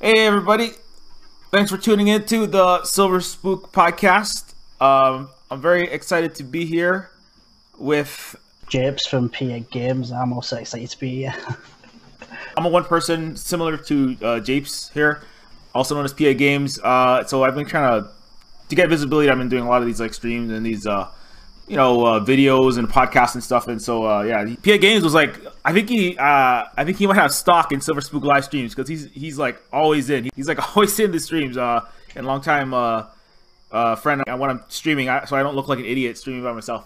Hey everybody, thanks for tuning in to the Silver Spook podcast. I'm very excited to be here with Japes from PA Games. I'm also excited to be here. I'm a one person similar to Japes here, also known as PA Games. So I've been trying to get visibility. I've been doing a lot of these like streams and these videos and podcasts and stuff. And so PA Games was like, I think he might have stock in Silver Spook live streams because he's like always in. He's like always in the streams. And long time friend when I'm streaming, so I don't look like an idiot streaming by myself.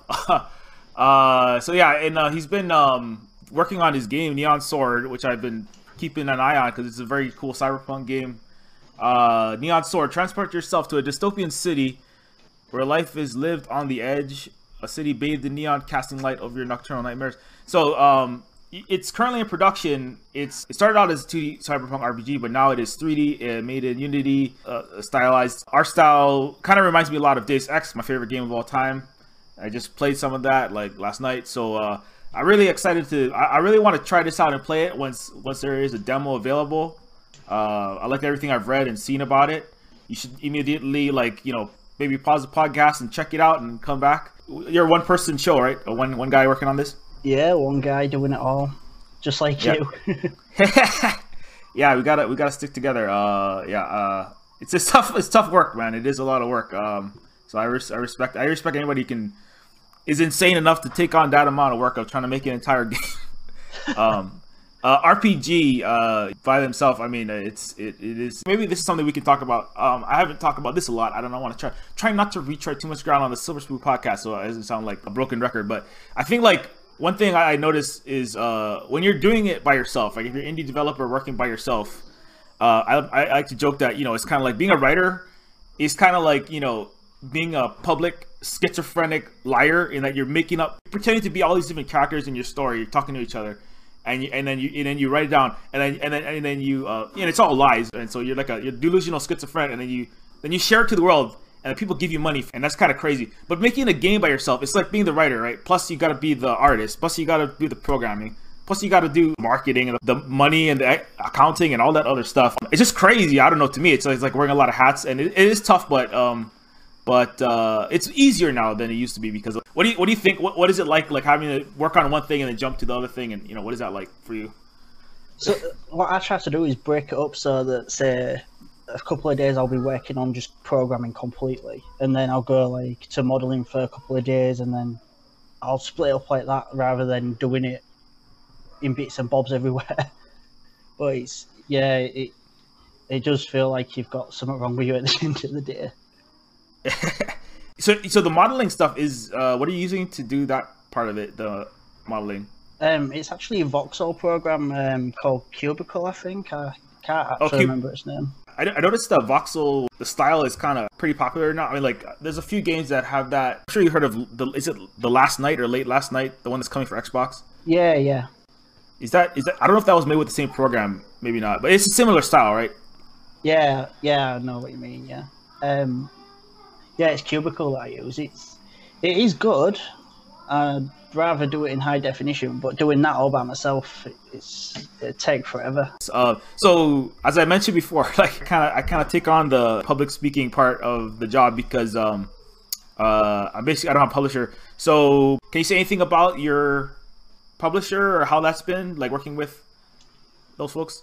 He's been working on his game Neon Sword, which I've been keeping an eye on because it's a very cool cyberpunk game. Neon Sword: transport yourself to a dystopian city where life is lived on the edge. A city bathed in neon, casting light over your nocturnal nightmares. So it's currently in production. It started out as a 2D cyberpunk RPG, but now it is 3D, made in Unity, stylized. Art style kind of reminds me a lot of Deus Ex, my favorite game of all time. I just played some of that like last night, so I'm really excited to. I really want to try this out and play it once there is a demo available. I like everything I've read and seen about it. You should immediately maybe pause the podcast and check it out and come back. You're a one-person show, right? One guy working on this. Yeah, one guy doing it all, just like you. Yeah, we gotta stick together. It's tough work, man. It is a lot of work. So I respect anybody who is insane enough to take on that amount of work of trying to make an entire game. RPG by themselves. I mean, it is. Maybe this is something we can talk about. I haven't talked about this a lot. I don't know. I want to try not to retread too much ground on the Silver Spook podcast, so it doesn't sound like a broken record. But I think like one thing I noticed is when you're doing it by yourself, like if you're an indie developer working by yourself, I like to joke that it's kind of like being a writer is kind of like being a public schizophrenic liar in that you're pretending to be all these different characters in your story. You're talking to each other. And then you write it down, and then you it's all lies, and so you're delusional schizophrenic, and then you share it to the world, and people give you money, and that's kind of crazy. But making a game by yourself, it's like being the writer, right? Plus you got to be the artist, plus you got to do the programming, plus you got to do marketing and the money and the accounting and all that other stuff. It's just crazy. I don't know. To me, it's like wearing a lot of hats, and it is tough, but it's easier now than it used to be. Because what do you think? What is it like having to work on one thing and then jump to the other thing? And what is that like for you? So what I try to do is break it up so that, say, a couple of days I'll be working on just programming completely, and then I'll go like to modeling for a couple of days, and then I'll split up like that rather than doing it in bits and bobs everywhere. But it does feel like you've got something wrong with you at the end of the day. So the modeling stuff is what are you using to do that part of it, the modeling? It's actually a Voxel program called Cubicle, I think. I can't actually remember its name. I noticed the Voxel, the style is kind of pretty popular now. I mean, like, there's a few games that have that. I'm sure you heard of is it The Last Night or Late Last Night, the one that's coming for Xbox? Yeah. Is that I don't know if that was made with the same program, maybe not, but it's a similar style, right? Yeah, I know what you mean. Yeah. It's Cubicle that I use. It is good. I'd rather do it in high definition, but doing that all by myself, it'd take forever. So as I mentioned before, I kind of take on the public speaking part of the job because I don't have a publisher. So can you say anything about your publisher or how that's been like working with those folks?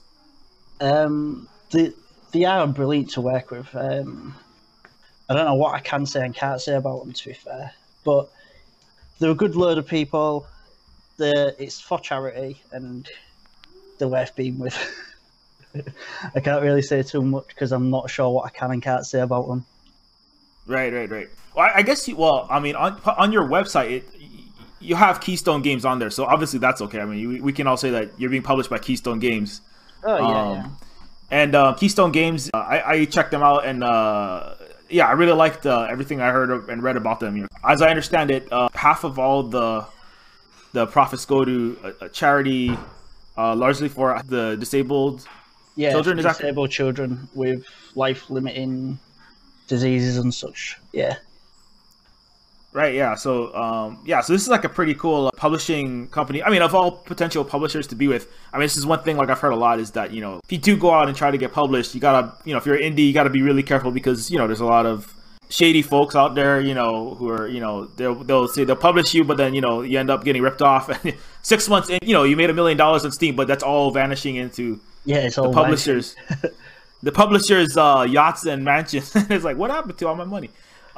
They are brilliant to work with. I don't know what I can say and can't say about them, to be fair, but they're a good load of people. It's for charity, and they're worth being with. I can't really say too much because I'm not sure what I can and can't say about them. Right. Well, I guess on your website, you have Keystone Games on there, so obviously that's okay. I mean, we can all say that you're being published by Keystone Games. Oh yeah. And Keystone Games, I checked them out, and I really liked everything I heard and read about them. As I understand it, half of all the profits go to a charity, largely for the disabled children. Is disabled children with life-limiting diseases and such. Yeah. Right, yeah. So this is like a pretty cool publishing company. I mean, of all potential publishers to be with, I mean, this is one thing like I've heard a lot is that, you know, if you do go out and try to get published, you gotta, you know, if you're indie, you gotta be really careful because, you know, there's a lot of shady folks out there, you know, who are, you know, they'll say they'll publish you, but then, you know, you end up getting ripped off. And 6 months in, you know, you made $1 million on Steam, but that's all vanishing into it's the all publishers. The publishers' yachts and mansions. It's like, what happened to all my money?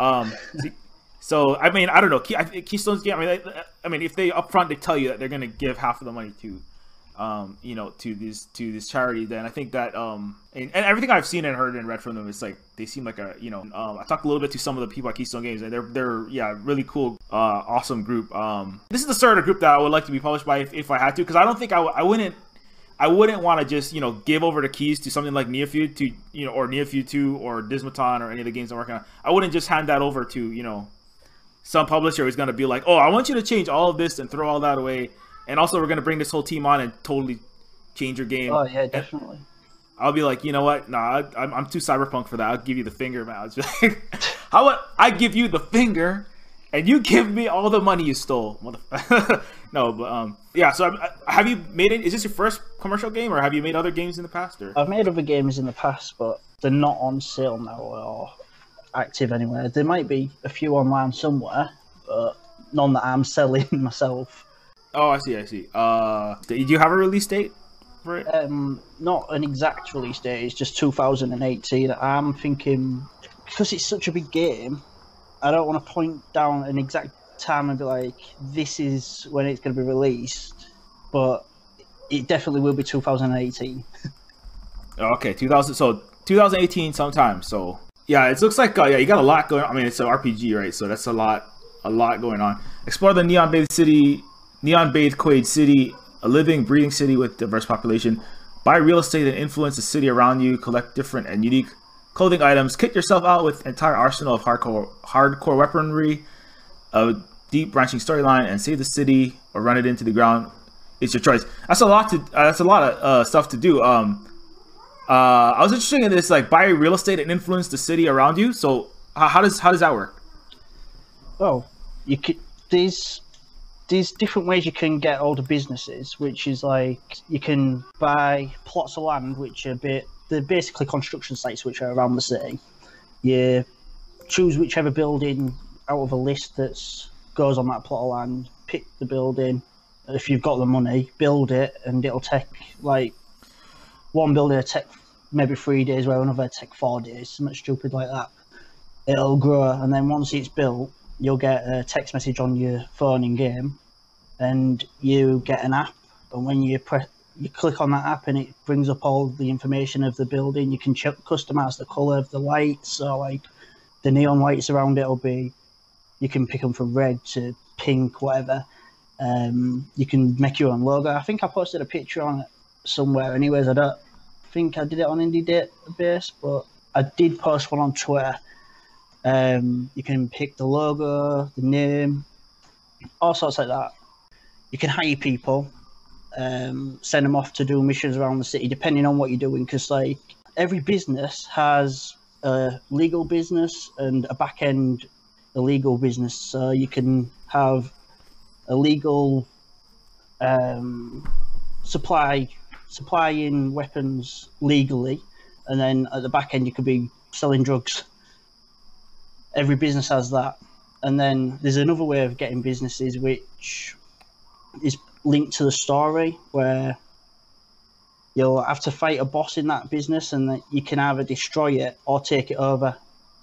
So I mean, I don't know. Keystone's game. I mean, if they upfront they tell you that they're gonna give half of the money to, you know, to this charity, then I think that and everything I've seen and heard and read from them is like they seem like a, you know, I talked a little bit to some of the people at Keystone Games and they're yeah, really cool, awesome group. This is the sort of group that I would like to be published by if I had to, because I don't think I wouldn't want to just, you know, give over the keys to something like Neophyte to, you know, or Neophyte 2 or Dismaton or any of the games I'm working on. I wouldn't just hand that over to, you know, some publisher who's going to be like, oh, I want you to change all of this and throw all that away. And also we're going to bring this whole team on and totally change your game. Oh, yeah, definitely. And I'll be like, you know what? Nah, I'm too cyberpunk for that. I'll give you the finger, man. Like, how about I give you the finger and you give me all the money you stole? No, but yeah. So have you made it? Is this your first commercial game, or have you made other games in the past? Or? I've made other games in the past, but they're not on sale now or active anywhere. There might be a few online somewhere, but none that I'm selling myself. Oh, I see. Do you have a release date for it? Not an exact release date. It's just 2018. I'm thinking because it's such a big game, I don't want to point down an exact time and be like, this is when it's going to be released, but it definitely will be 2018. Okay, 2018 sometime. So yeah, it looks like yeah, you got a lot going on. I mean, it's an RPG, right? So that's a lot going on. Explore the neon-bathed Quaid City, a living, breathing city with diverse population. Buy real estate and influence the city around you. Collect different and unique clothing items. Kit yourself out with entire arsenal of hardcore weaponry, a deep branching storyline, and save the city or run it into the ground. It's your choice. That's a lot of stuff to do. I was interested in this, like, buy real estate and influence the city around you. So how does that work? Well, you could there's different ways you can get older businesses, which is like you can buy plots of land, which are they're basically construction sites which are around the city. You choose whichever building out of a list that goes on that plot of land, pick the building. If you've got the money, build it, and it'll take like one building will take maybe 3 days, where another will take 4 days, something stupid like that. It'll grow, and then once it's built, you'll get a text message on your phone in game, and you get an app. And when you click on that app, and it brings up all the information of the building. You can customize the color of the lights. So like the neon lights around it will be, you can pick them from red to pink, whatever. You can make your own logo. I think I posted a picture on it somewhere. Anyways, I don't think I did it on Indie Database, but I did post one on Twitter. You can pick the logo, the name, all sorts like that. You can hire people, send them off to do missions around the city, depending on what you're doing. Because like every business has a legal business and a back end illegal business. So you can have a legal supplying weapons legally, and then at the back end you could be selling drugs. Every business has that. And then there's another way of getting businesses which is linked to the story, where you'll have to fight a boss in that business, and that you can either destroy it or take it over,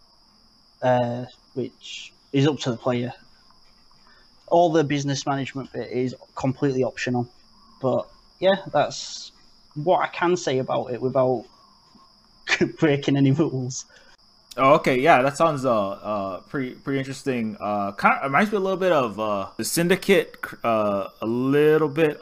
which is up to the player. All the business management bit is completely optional. But yeah, that's what I can say about it without breaking any rules. Oh, okay, yeah, that sounds pretty interesting. Kind of reminds me a little bit of the Syndicate, a little bit.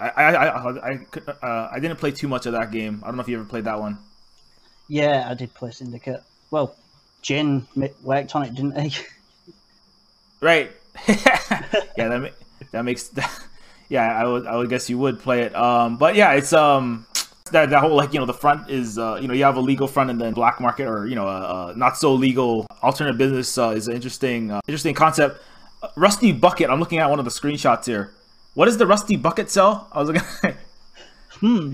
I didn't play too much of that game. I don't know if you ever played that one. Yeah, I did play Syndicate. Well, Jin worked on it, didn't he? Right. Yeah, that makes. Yeah, I would guess you would play it. But yeah, it's that whole, like, you know, the front is you have a legal front, and then black market, or not so legal alternate business is an interesting concept. Rusty Bucket. I'm looking at one of the screenshots here. What does the Rusty Bucket sell? I was looking. Well,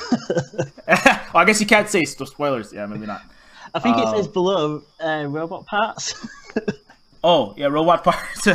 I guess you can't say spoilers. Yeah, maybe not. I think it says below robot parts. Oh yeah, robot parts.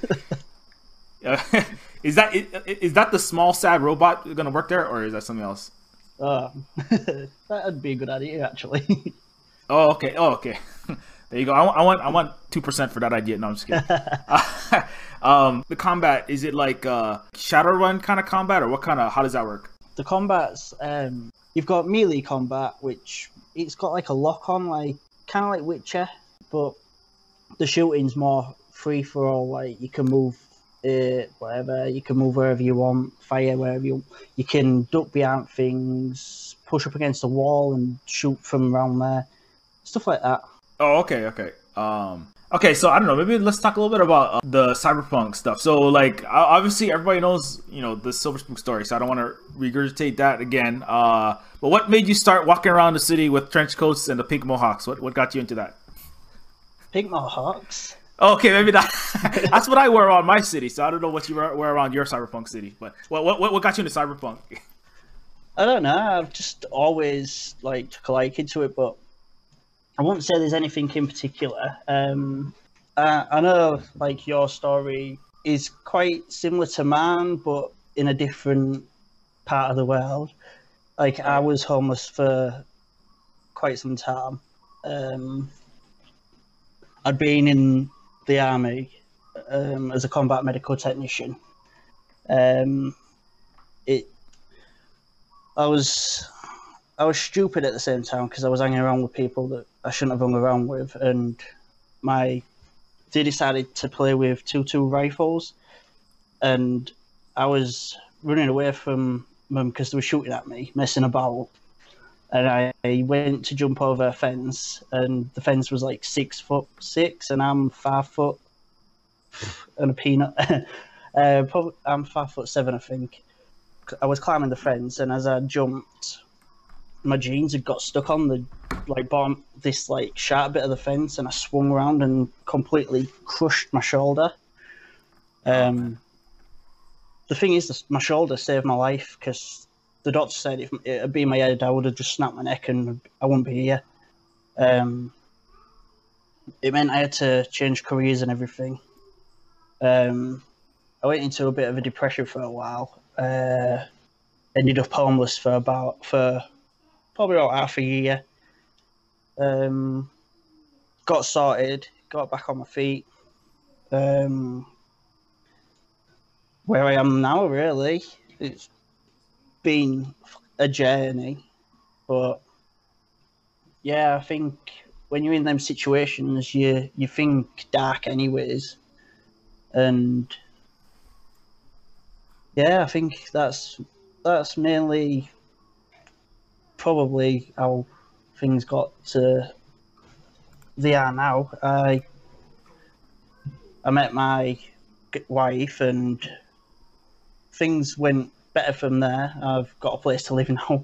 Is that the small sad robot gonna work there, or is that something else? That'd be a good idea, actually. Oh okay. There you go. I want 2% for that idea. No, I'm just kidding. The combat, is it like Shadowrun kind of combat, or how does that work? The combat's you've got melee combat, which it's got like a lock on, like kind of like Witcher, but the shooting's more free for all. Like you can move whatever, you can move wherever you want, fire wherever you want. You can duck behind things, push up against the wall and shoot from around there, stuff like that. Oh, okay. Okay, so I don't know. Maybe let's talk a little bit about the cyberpunk stuff. So, like, obviously everybody knows, the Silver Spook story. So I don't want to regurgitate that again. But what made you start walking around the city with trench coats and the pink mohawks? What got you into that? Pink mohawks. Oh, okay, maybe that. That's what I wear around my city. So I don't know what you wear around your cyberpunk city. But what got you into cyberpunk? I don't know. I've just always took a liking to it, but I wouldn't say there's anything in particular. I know your story is quite similar to mine, but in a different part of the world. I was homeless for quite some time. I'd been in the army as a combat medical technician. I was stupid at the same time because I was hanging around with people that I shouldn't have hung around with, and they decided to play with 2.2 rifles, and I was running away from them because they were shooting at me, messing about, and I went to jump over a fence, and the fence was 6'6", and I'm 5 foot and a peanut. I'm 5'7", I think. I was climbing the fence, and as I jumped, my jeans had got stuck on the bottom, this sharp bit of the fence, and I swung around and completely crushed my shoulder. The thing is, my shoulder saved my life because the doctor said if it had been my head, I would have just snapped my neck and I wouldn't be here. It meant I had to change careers and everything. I went into a bit of a depression for a while. Ended up homeless for probably about half a year. Got sorted, got back on my feet. Where I am now, really, it's been a journey, but yeah, I think when you're in them situations, you think dark anyways, and yeah, I think that's mainly probably how things got to they are now. I met my wife and things went better from there. I've got a place to live now.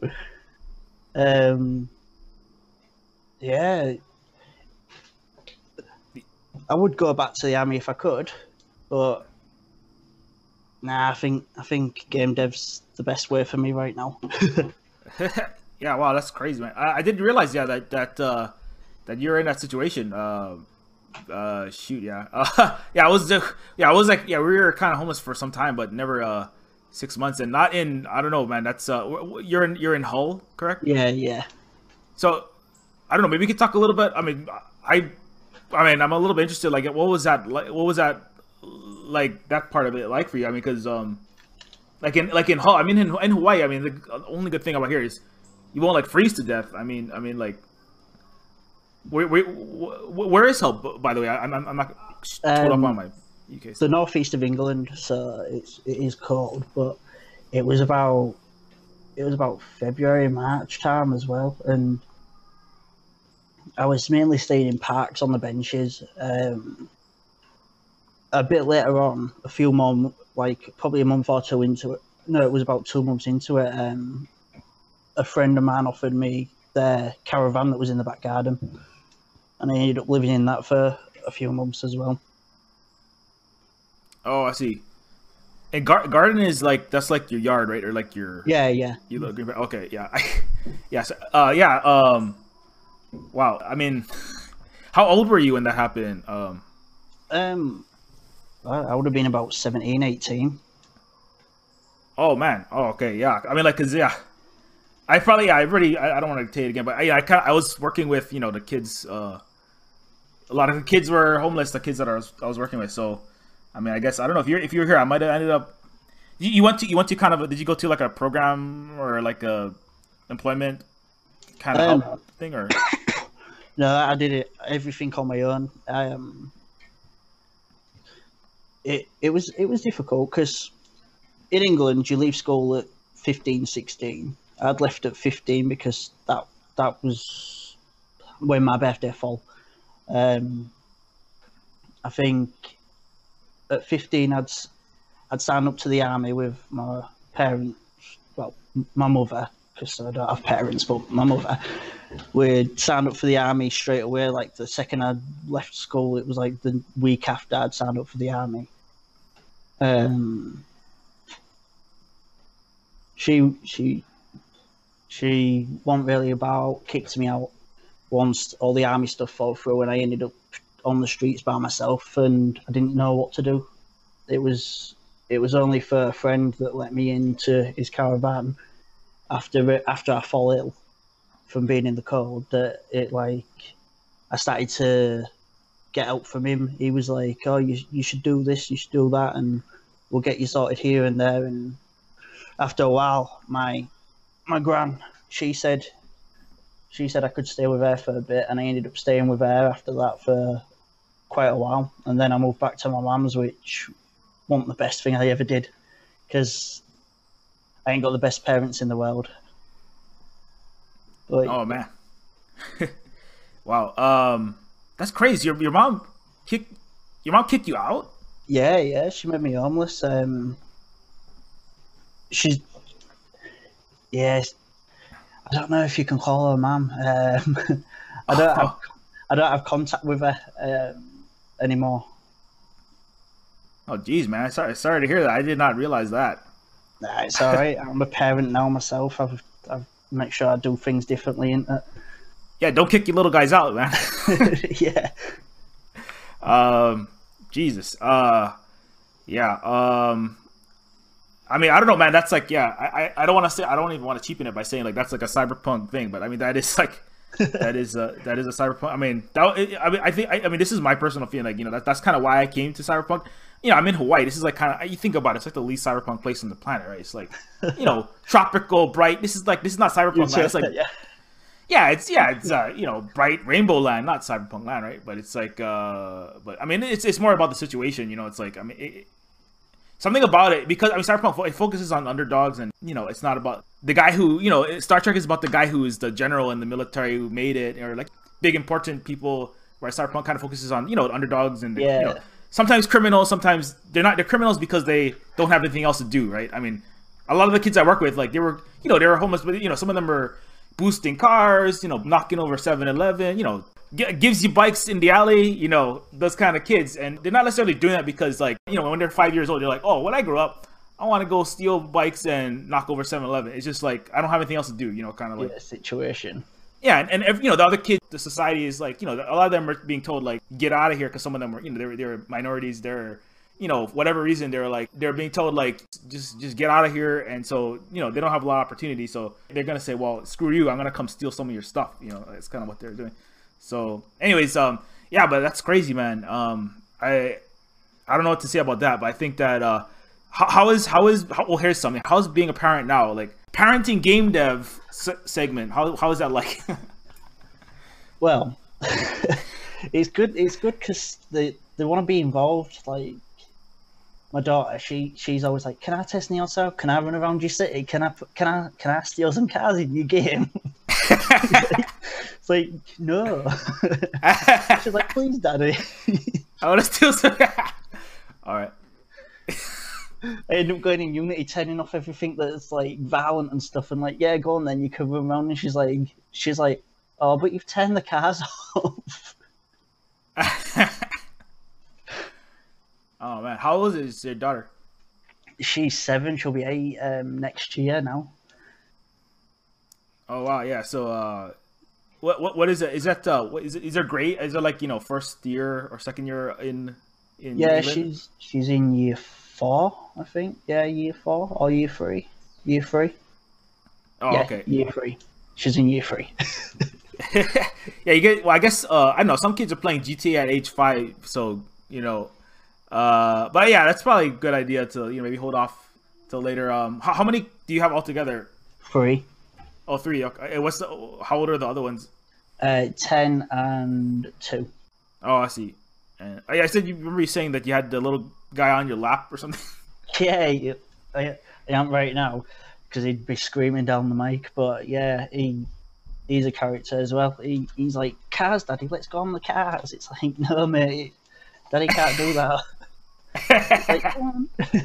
Yeah, I would go back to the army if I could, but nah, I think game dev's the best way for me right now. Yeah, wow, that's crazy, man. I didn't realize, that you're in that situation. Shoot, yeah, yeah, I was we were kind of homeless for some time, but never 6 months, and not in. I don't know, man. That's you're in Hull, correct? Yeah. So I don't know. Maybe we could talk a little bit. I mean, I'm a little bit interested. What was that like? What was that like? That part of it like for you? I mean, because in Hull, I mean, in Hawaii, I mean, the only good thing about here is you won't freeze to death. I mean, where is Hull? By the way, I'm not pulled up on my UK. The northeast of England, so it is cold, but it was about February, March time as well, and I was mainly staying in parks on the benches. A bit later on, a few more, probably a month or two into it. No, it was about 2 months into it. A friend of mine offered me their caravan that was in the back garden, and I ended up living in that for a few months as well. Oh, I see. And garden is like that's like your yard, right? Or like your Yeah, yeah. you look okay, yeah. Yeah, so, yeah, wow. I mean, how old were you when that happened? Um, I would have been about 17, 18. Oh man. Oh, okay. Yeah. I mean, like, cause yeah, I probably, yeah, I don't want to say it again, but I was working with, the kids. A lot of the kids were homeless. The kids that I was working with. So, I mean, I guess I don't know if you were here, I might have ended up. You went to kind of did you go to like a program or like a employment kind of help thing or? No, I did everything on my own. It was difficult because in England you leave school at 15, 16. I'd left at 15 because that was when my birthday fell. I think at 15 I'd signed up to the army with my parents, well, my mother, because I don't have parents, but my mother. We'd signed up for the army straight away. Like the second I'd left school, it was like the week after I'd signed up for the army. She wasn't really about, kicked me out once all the army stuff fell through, and I ended up on the streets by myself, and I didn't know what to do. It was only for a friend that let me into his caravan after I fall ill from being in the cold that I started to get help from him. He was like, "Oh, you should do this, you should do that, and we'll get you sorted here and there." And after a while, my gran, she said I could stay with her for a bit, and I ended up staying with her after that for quite a while. And then I moved back to my mum's, which wasn't the best thing I ever did, because I ain't got the best parents in the world. But, oh man, wow. That's crazy. Your mom kicked you out? Yeah, she made me homeless. She's I don't know if you can call her mum. I don't have contact with her anymore. Oh geez, man. Sorry to hear that. I did not realize that. Nah, it's all right. I'm a parent now myself. I've make sure I do things differently, innit? Yeah, don't kick your little guys out, man. Yeah. Jesus. Yeah. I mean, I don't know, man. That's like, yeah. I don't want to say. I don't even want to cheapen it by saying like that's like a cyberpunk thing, but I mean that is like that is a cyberpunk. I mean, I mean, this is my personal feeling. Like, that's kind of why I came to cyberpunk. I'm in Hawaii. This is like kind of, you think about it, it's like the least cyberpunk place on the planet, right? It's like, tropical, bright. This is not cyberpunk land. It's like, it's bright rainbow land, not cyberpunk land, right? But it's like, but I mean, it's more about the situation. It's like, I mean, something about it, because I mean, cyberpunk, it focuses on underdogs, and it's not about the guy who, Star Trek is about the guy who is the general in the military who made it, or like big important people. Where cyberpunk kind of focuses on underdogs and sometimes criminals, sometimes they're criminals because they don't have anything else to do, right? I mean, a lot of the kids I work with, like they were homeless, but some of them were boosting cars, knocking over 7-Eleven, gives you bikes in the alley, those kind of kids. And they're not necessarily doing that because, like, when they're 5 years old, they're like, oh, when I grow up, I want to go steal bikes and knock over 7-Eleven. It's just like, I don't have anything else to do, kind of like situation. Yeah, and the other kids, the society is like, a lot of them are being told like, get out of here, because some of them are, they're minorities, they're, whatever reason, they're being told like, just get out of here, and so, they don't have a lot of opportunity, so they're gonna say, well, screw you, I'm gonna come steal some of your stuff, that's kind of what they're doing. So, anyways, yeah, but that's crazy, man. I don't know what to say about that, but I think that well, here's something. How's being a parent now, like parenting game dev segment? How is that like? Well, it's good. It's good because they want to be involved. Like my daughter, she's always like, "Can I test Neo South? Can I run around your city? Can I steal some cars in your game?" It's like, no. She's like, "Please, Daddy." I want to steal some. All right. I end up going in Unity, turning off everything that's like violent and stuff, and like, yeah, go on then, you can run around. And she's like, oh, but you've turned the cars off. Oh man, How old is your daughter? She's 7. She'll be 8 next year now. Oh wow, yeah. So what is it? Is that what is it? Is there grade? Is it like first year or second year in? Yeah, England? she's in year 4, I think. Yeah, year 4 or year 3. Year 3. Oh, Yeah, okay. year 3. She's in year 3. Yeah, you get. Well, I guess I don't know. Some kids are playing GTA at age 5, so but yeah, that's probably a good idea to maybe hold off till later. How many do you have altogether? 3. Oh, 3. Okay. How old are the other ones? 10 and 2. Oh, I see. And I said you remember you saying that you had the little guy on your lap or something. Yeah, I am right now because he'd be screaming down the mic. But yeah, he's a character as well. He's like, "Cars, Daddy, let's go on the cars." It's like, no, mate, Daddy can't do that. It's like, come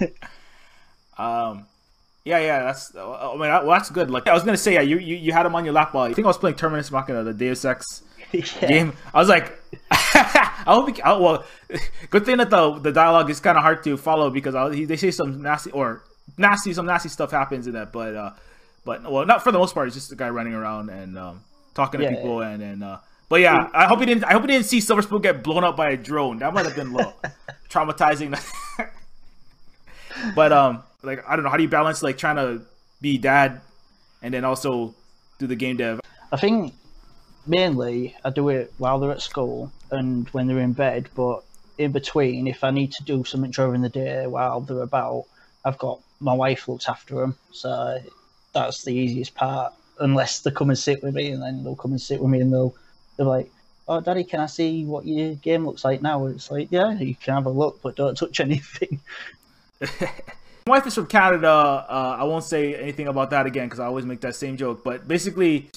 on. Yeah, that's. I mean, that's good. Like I was gonna say, yeah, you had him on your lap while I think I was playing Terminus Machina, the Deus Ex game. I was like, I hope. Well, good thing that the dialogue is kind of hard to follow because they say some nasty stuff happens in that, but well, not for the most part. It's just a guy running around and talking to people and. But yeah, I hope he didn't see Silver Spoon get blown up by a drone. That might have been a little traumatizing. But like I don't know, how do you balance like trying to be dad and then also do the game dev? I think mainly I do it while they're at school and when they're in bed, but in between, if I need to do something during the day while they're about, I've got my wife looks after them, so that's the easiest part. Unless they come and sit with me, and then they'll come and sit with me, and they're like, "Oh, Daddy, can I see what your game looks like now?" And it's like, "Yeah, you can have a look, but don't touch anything." My wife is from Canada. I won't say anything about that again because I always make that same joke. But basically,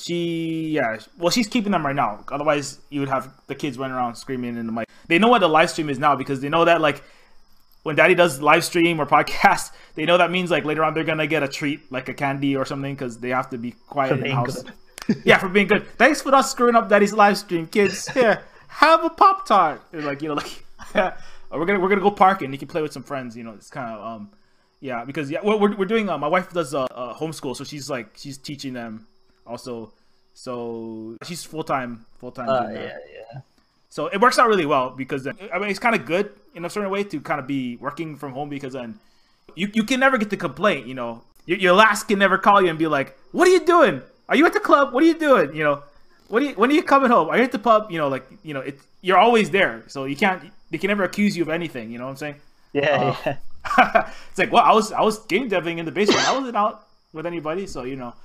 she's keeping them right now. Otherwise, you would have the kids running around screaming in the mic. They know what the live stream is now because they know that like when Daddy does live stream or podcast, they know that means like later on they're gonna get a treat like a candy or something because they have to be quiet in the house. Yeah, for being good. Thanks for not screwing up Daddy's live stream, kids. Here, have a Pop-Tart. Like we're gonna go park and you can play with some friends. It's kind of yeah, because we're doing. My wife does homeschool, so she's teaching them also. So she's full time. Yeah. So it works out really well because I mean it's kind of good in a certain way to kind of be working from home because then you can never get the complaint. Your last can never call you and be like, "What are you doing? Are you at the club? What are you doing? When are you coming home? Are you at the pub? You're always there, so they can never accuse you of anything. You know what I'm saying? Yeah. It's like, well, I was game deving in the basement. I wasn't out with anybody, so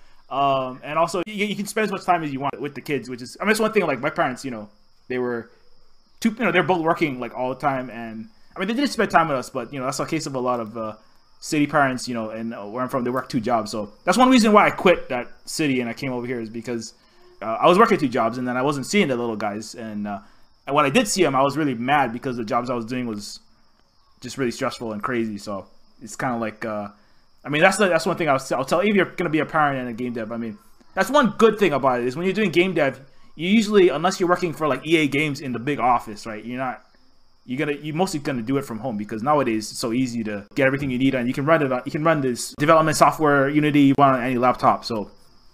and also you can spend as much time as you want with the kids, which is, I mean, it's one thing. Like my parents, they were they're both working like all the time, and I mean they did spend time with us, but that's a case of a lot of city parents, and where I'm from, they work 2 jobs, so that's one reason why I quit that city and I came over here is because I was working 2 jobs and then I wasn't seeing the little guys, and when I did see them, I was really mad because the jobs I was doing was just really stressful and crazy. So it's kind of like, I mean, that's one thing I'll tell if you're gonna be a parent and a game dev. I mean, that's one good thing about it is when you're doing game dev, you usually, unless you're working for like EA Games in the big office, right? You're mostly gonna do it from home because nowadays it's so easy to get everything you need and you can run this development software Unity on any laptop. So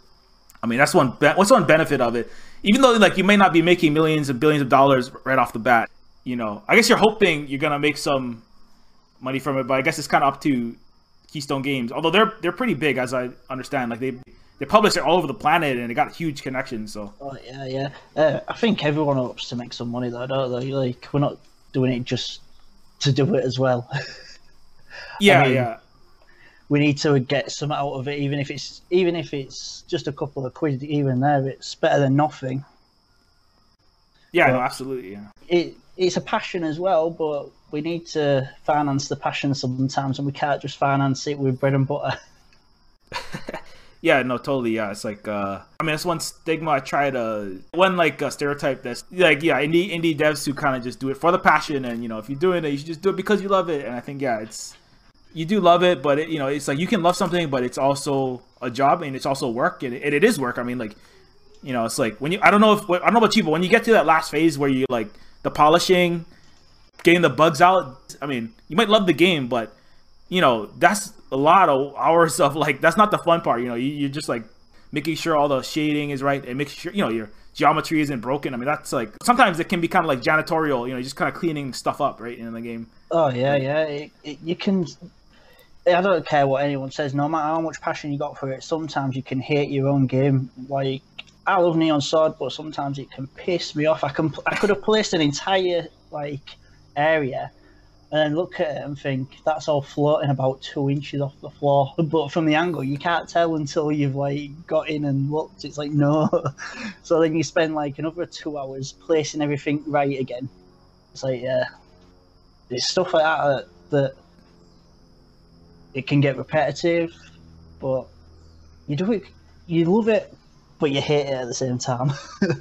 I mean, that's one benefit of it. Even though like you may not be making millions and billions of dollars right off the bat, I guess you're hoping you're gonna make some money from it, but I guess it's kind of up to Keystone Games. Although they're pretty big, as I understand. Like they publish it all over the planet, and they got huge connections. So. Oh yeah. I think everyone hopes to make some money though, don't they? Like we're not doing it just to do it as well. Yeah, I mean, yeah. We need to get some out of it, even if it's just a couple of quid. Even there, it's better than nothing. Yeah, but no, absolutely. Yeah. It's a passion as well, but we need to finance the passion sometimes, and we can't just finance it with bread and butter. Yeah, no, totally. Yeah, it's like, I mean, that's one stigma I try to, one like stereotype that's like, yeah, indie devs who kind of just do it for the passion, and if you're doing it, you should just do it because you love it. And I think, yeah, you do love it, but it's like you can love something, but it's also a job and it's also work, and it is work. I mean, like, it's like when I don't know about you, but when you get to that last phase where you like the polishing getting the bugs out. I mean, you might love the game, but you know, that's a lot of hours of like, that's not the fun part. You know, you're just like making sure all the shading is right and making sure, you know, your geometry isn't broken. I mean, that's like, sometimes it can be kind of like janitorial, you know, just kind of cleaning stuff up, right, in the game. Oh, yeah, yeah. You can, I don't care what anyone says, no matter how much passion you got for it, sometimes you can hate your own game. Like, I love Neon Sword, but sometimes it can piss me off. I could have placed an entire, like, area and then look at it and think that's all floating about 2 inches off the floor. But from the angle, you can't tell until you've like got in and looked. It's like, no. So then you spend like another 2 hours placing everything right again. It's like, yeah, it's stuff like that it can get repetitive, but you do it, you love it, but you hate it at the same time.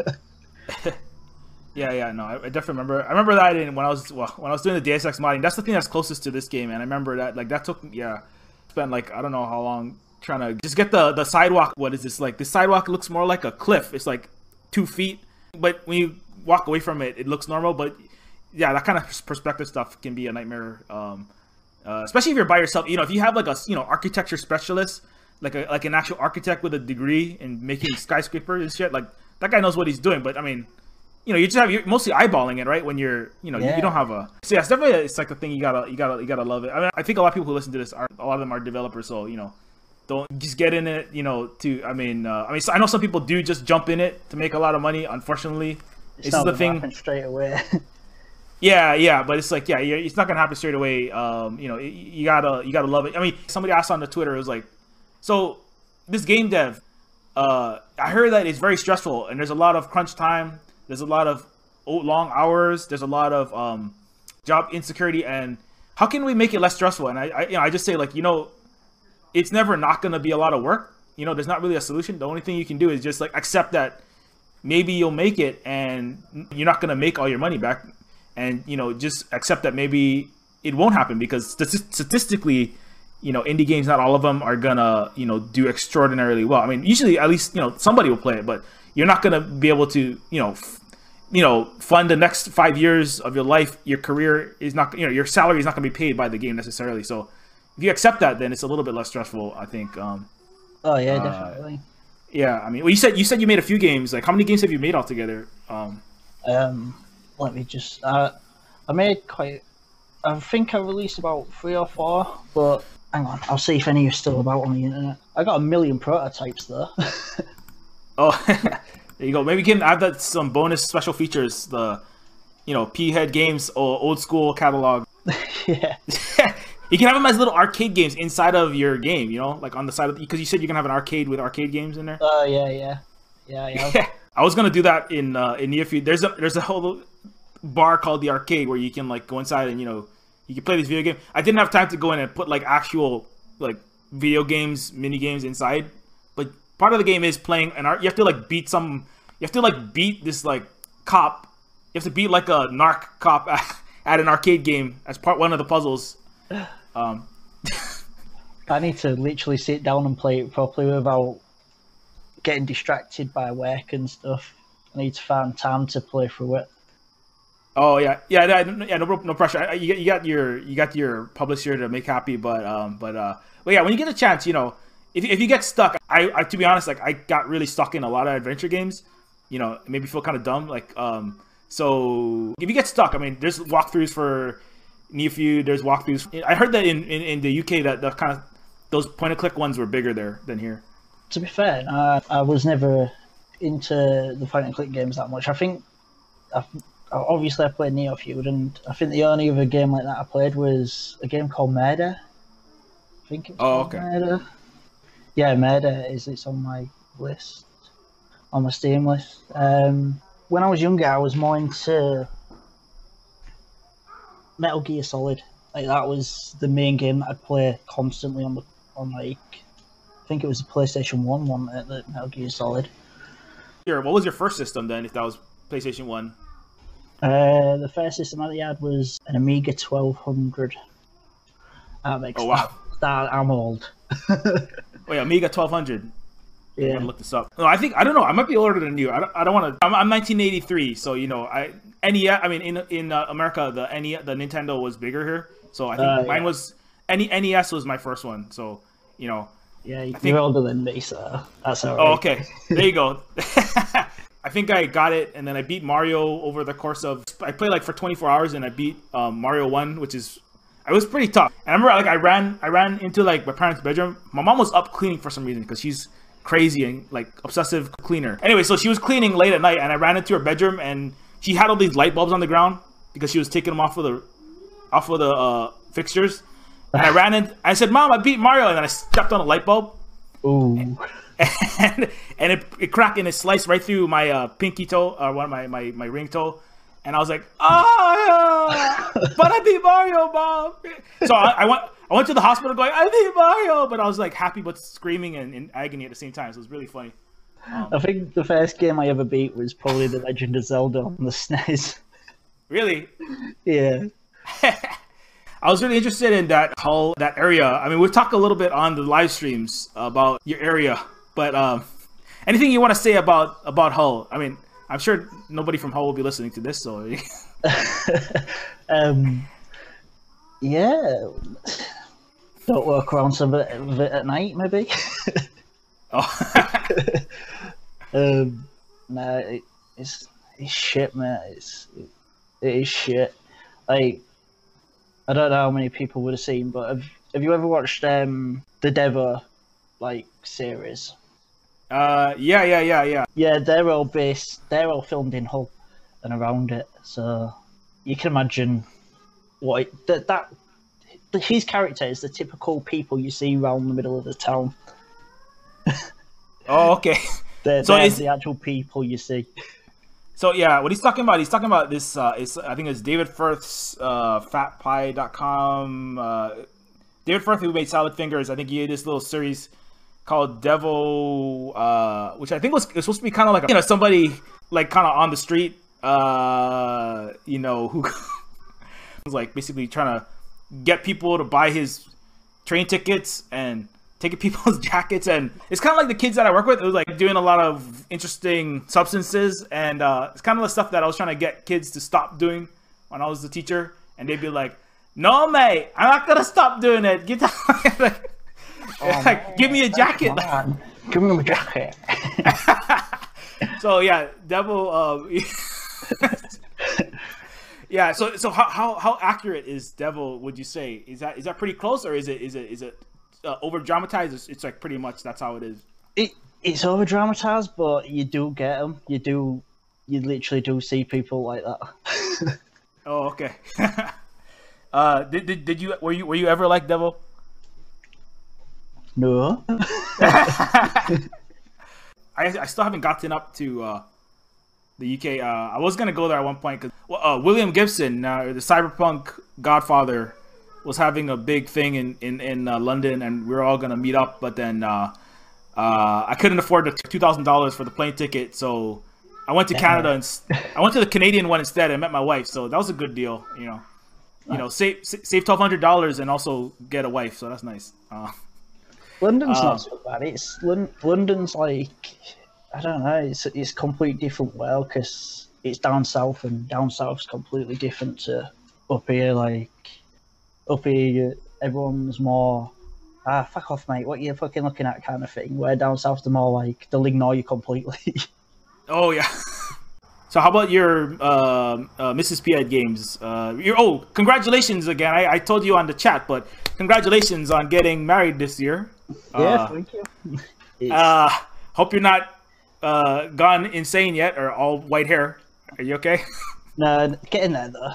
Yeah, no, I definitely remember. I remember that when I was doing the Deus Ex modding. That's the thing that's closest to this game, and I remember that like that took spent like I don't know how long trying to just get the sidewalk. What is this like? The sidewalk looks more like a cliff. It's like 2 feet, but when you walk away from it, it looks normal. But yeah, that kind of perspective stuff can be a nightmare, especially if you're by yourself. You know, if you have like a architecture specialist, like an actual architect with a degree in making skyscrapers and shit, like that guy knows what he's doing. But I mean, you know, you're mostly eyeballing it, right? When you're, you know, you don't have a. So yeah, it's definitely it's like the thing you gotta love it. I mean, I think a lot of people who listen to this a lot of them are developers, so you know, don't just get in it, you know. So I know some people do just jump in it to make a lot of money. Unfortunately, it's not the thing straight away. Yeah, but it's like it's not gonna happen straight away. You know, you gotta love it. I mean, somebody asked on the Twitter, it was like, so this game dev, I heard that it's very stressful and there's a lot of crunch time. There's a lot of long hours. There's a lot of job insecurity, and how can we make it less stressful? And I just say, like, you know, it's never not going to be a lot of work. You know, there's not really a solution. The only thing you can do is just like accept that maybe you'll make it, and you're not going to make all your money back, and you know, just accept that maybe it won't happen because statistically, you know, indie games, not all of them are gonna, you know, do extraordinarily well. I mean, usually at least, you know, somebody will play it, but you're not gonna be able to, you know, fund the next 5 years of your life. Your career is not, you know, your salary is not gonna be paid by the game necessarily. So if you accept that, then it's a little bit less stressful, I think. Oh yeah, definitely. Yeah, I mean, well, you said you made a few games. Like, how many games have you made altogether? Let me just. I made quite. I think I released about 3 or 4, but hang on, I'll see if any are still about on the internet. I got 1 million prototypes though. Oh, there you go. Maybe we can add that some bonus special features. The, you know, P-Head Games or old school catalog. Yeah. You can have them as little arcade games inside of your game. You know, like on the side of, because you said you're gonna have an arcade with arcade games in there. Yeah. I was gonna do that in near future. There's a whole bar called the arcade where you can like go inside and, you know, you can play this video game. I didn't have time to go in and put like actual like video games, mini games inside, but part of the game is playing an art. You have to like beat this like cop. You have to beat like a narc cop at an arcade game as one of the puzzles. I need to literally sit down and play it properly without getting distracted by work and stuff. I need to find time to play through it. Oh yeah. No pressure. You got your publisher to make happy, but yeah, when you get a chance, you know, if you get stuck, I to be honest, like I got really stuck in a lot of adventure games. You know, it made me feel kind of dumb. Like so if you get stuck, I mean, there's walkthroughs for Neofeud. There's walkthroughs. I heard that in the UK that the kind of those point and click ones were bigger there than here. To be fair, I was never into the point and click games that much. I think obviously I played Neofeud, and I think the only other game like that I played was a game called Murder. I think it was called Murder. Yeah, Murder it's on my list, on my Steam list. When I was younger, I was more into Metal Gear Solid. Like that was the main game that I'd play constantly on like, I think it was the PlayStation 1 one at the Metal Gear Solid. Sure. What was your first system then, if that was PlayStation 1? The first system I had was an Amiga 1200. Oh wow! I'm old. Oh yeah, Amiga 1200. I'm Yeah. gonna look this up. No, I don't know. I might be older than you. I don't want to. I'm 1983, so you know, NES. I mean, in America, the Nintendo was bigger here, so I think mine was NES was my first one. So you know, Yeah, think- you're older than me, so that's all right. oh, okay, there you go. I think I got it, and then I beat Mario over the course of. I played like for 24 hours, and I beat Mario 1, which is. It was pretty tough. And I remember, like, I ran into like my parents' bedroom. My mom was up cleaning for some reason because she's crazy and like obsessive cleaner. Anyway, so she was cleaning late at night, and I ran into her bedroom, and she had all these light bulbs on the ground because she was taking them off of the fixtures. And I ran in. I said, "Mom, I beat Mario," and then I stepped on a light bulb. Ooh. And it cracked and it sliced right through my pinky toe, or one of my ring toe. And I was like, but I beat Mario, Mom. So I went to the hospital going, I beat Mario, but I was like happy but screaming and in agony at the same time. So it was really funny. I think the first game I ever beat was probably The Legend of Zelda on the SNES. Really? Yeah. I was really interested in that area. I mean, we'll talk a little bit on the live streams about your area, but anything you want to say about Hull? I mean, I'm sure nobody from Hull will be listening to this, so. Yeah. Don't walk around some of it at night, maybe. Oh. No, it's shit, man. It is shit. Like, I don't know how many people would have seen, but have you ever watched the Devo series? Yeah. Yeah, they're all filmed in Hull and around it, so you can imagine what his character is the typical people you see around the middle of the town. Oh, okay. They're the actual people you see. So yeah, what he's talking about this I think it's David Firth's fatpie.com. David Firth, who made Salad Fingers, I think he had this little series called Devil, which I think was supposed to be kind of like somebody like kind of on the street, who was like basically trying to get people to buy his train tickets and taking people's jackets, and it's kind of like the kids that I work with. It was like doing a lot of interesting substances, and it's kind of the stuff that I was trying to get kids to stop doing when I was the teacher, and they'd be like, "No, mate, I'm not gonna stop doing it. Get down." Like, give me a jacket. Give me a jacket. So yeah, Devil. Yeah. So how accurate is Devil? Would you say is that pretty close, or is it over dramatized? It's like pretty much that's how it is. It's over dramatized, but you do get them. You literally do see people like that. Oh, okay. Did you were you ever like Devil? No. I still haven't gotten up to the UK. I was gonna go there at one point because William Gibson, the cyberpunk godfather, was having a big thing in London, and we were all gonna meet up. But then I couldn't afford the $2,000 for the plane ticket, so I went to Canada and I went to the Canadian one instead and met my wife. So that was a good deal, save $1,200 and also get a wife. So that's nice. London's not so bad. London's like, I don't know. It's a complete different world because it's down south, and down south's completely different to up here. Like up here, everyone's more fuck off, mate. What you fucking looking at, kind of thing. Where down south, they're more like they'll ignore you completely. Oh yeah. So how about your Mrs. Pied games? Congratulations again. I told you on the chat, but congratulations on getting married this year. Yeah, thank you. Hope you're not gone insane yet or all white hair. Are you okay? No, getting there though.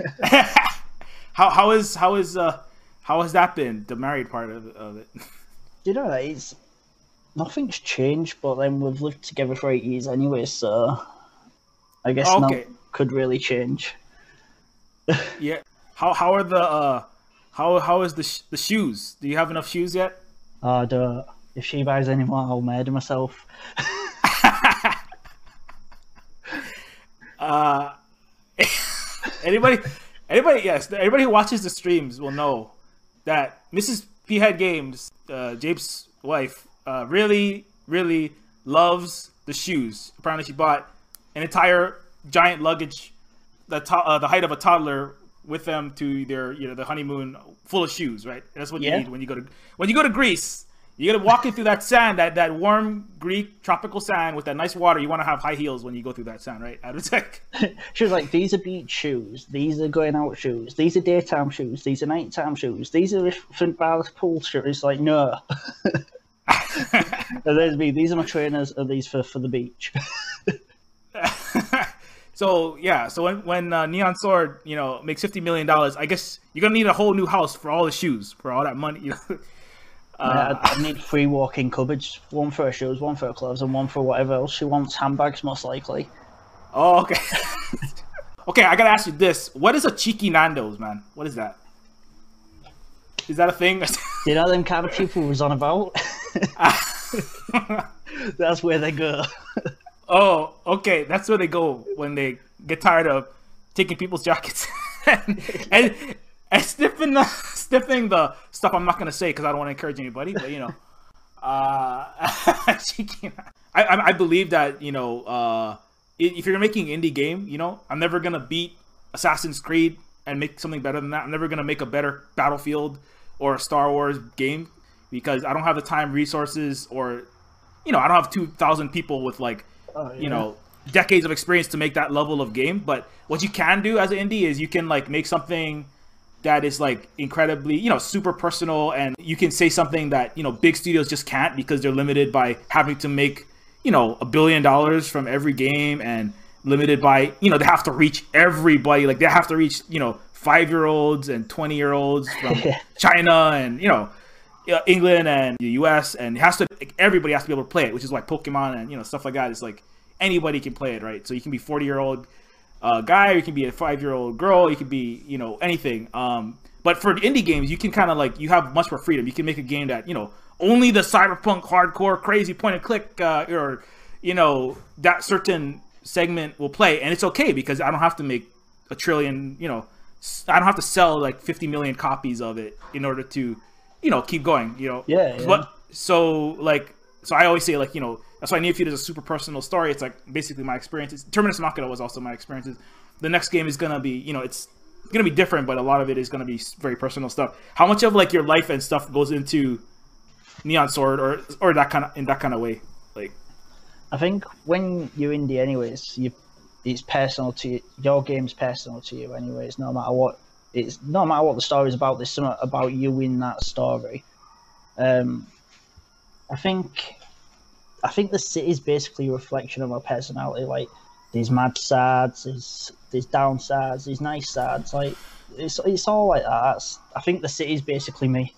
How has that been, the married part of it? You know, nothing's changed, but then we've lived together for 8 years anyway, so I guess nothing could really change. Yeah. How are the how is the shoes? Do you have enough shoes yet? I don't. If she buys any more, I'll murder myself. Anybody who watches the streams will know that Mrs. P Head Games, Jabe's wife, really really loves the shoes. Apparently, she bought an entire giant luggage, the height of a toddler, with them to their the honeymoon, full of shoes. Right, that's what you need when you go to Greece. You gotta walk in through that sand, that warm Greek tropical sand with that nice water. You want to have high heels when you go through that sand, right? I was like, she was like, these are beach shoes, these are going out shoes, these are daytime shoes, these are nighttime shoes, these are for the pool shoes. It's like, no. And there's me. These are my trainers, and these for the beach. So when Neon Sword makes $50 million, I guess you're gonna need a whole new house for all the shoes, for all that money. I need 3 walk-in cupboards, one for her shoes, one for her clothes, and one for whatever else she wants. Handbags, most likely. Oh, okay. Okay, I gotta ask you this: what is a cheeky Nando's, man? What is that? Is that a thing? Do you know them kind of people who's on about? That's where they go. Oh, okay. That's where they go when they get tired of taking people's jackets and sniffing the stuff I'm not gonna say because I don't want to encourage anybody. But I believe that if you're making an indie game, I'm never gonna beat Assassin's Creed and make something better than that. I'm never gonna make a better Battlefield or a Star Wars game because I don't have the time, resources, or I don't have 2,000 people with decades of experience to make that level of game. But what you can do as an indie is you can make something that is incredibly super personal, and you can say something that big studios just can't because they're limited by having to make $1 billion from every game, and limited by they have to reach everybody. They have to reach 5-year-olds and 20-year-olds from China and England and the US, and everybody has to be able to play it, which is why Pokemon and stuff like that is anybody can play it, right? So you can be 40-year-old guy, or you can be a 5-year-old girl, you can be anything. But for indie games, you can kind of you have much more freedom. You can make a game that only the cyberpunk hardcore crazy point and click or that certain segment will play, and it's okay because I don't have to make a trillion. I don't have to sell 50 million copies of it in order to keep going. Yeah. But so I always say that's why Near Future is a super personal story. It's basically my experiences. Terminus Machina was also my experiences. The next game is gonna be it's gonna be different, but a lot of it is gonna be very personal stuff. How much of your life and stuff goes into Neon Sword or that kind of way? I think when you're indie, anyways, it's personal to you. Your game's personal to you, anyways. No matter what the story's about, there's something about you in that story. I think the city's basically a reflection of my personality. There's mad sides, there's down sides, there's nice sides. It's all like that. I think the city's basically me.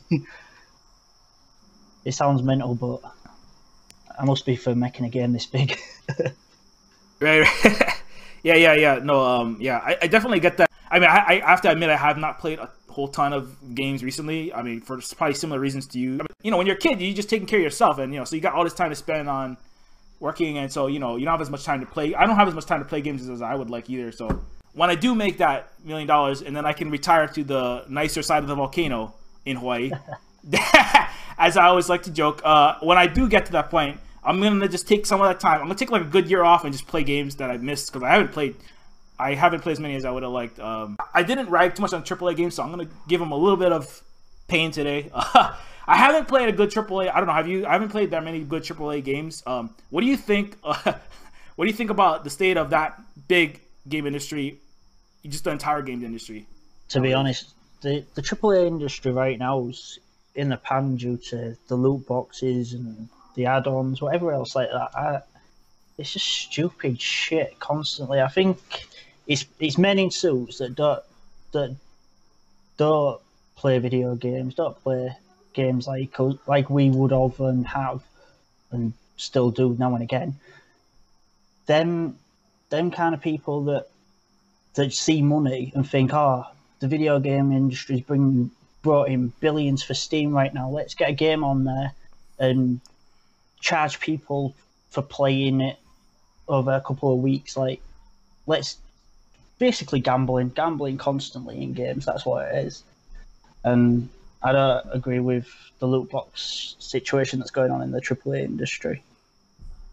It sounds mental, but I must be for making a game this big. Right. Yeah. No. Yeah. I definitely get that. I mean, I have to admit I have not played a whole ton of games recently. I mean, for probably similar reasons to you. When you're a kid, you're just taking care of yourself, and so you got all this time to spend on working, and so you don't have as much time to play. I don't have as much time to play games as I would like either. So when I do make that $1 million, and then I can retire to the nicer side of the volcano in Hawaii, as I always like to joke, when I do get to that point, I'm gonna just take some of that time. I'm gonna take a good year off and just play games that I've missed because I haven't played as many as I would have liked. I didn't rag too much on AAA games, so I'm gonna give them a little bit of pain today. I haven't played a good AAA. I don't know. Have you? I haven't played that many good AAA games. What do you think? What do you think about the state of that big game industry? Just the entire game industry. To be honest, the AAA industry right now is in the pan due to the loot boxes and the add-ons, whatever else like that. It's just stupid shit constantly. I think it's men in suits that don't play video games, don't play games like we would often have and still do now and again. Them kind of people that see money and think, the video game industry's brought in billions for Steam right now. Let's get a game on there and charge people for playing it over a couple of weeks. Let's basically gambling constantly in games. That's what it is. I don't agree with the loot box situation that's going on in the AAA industry.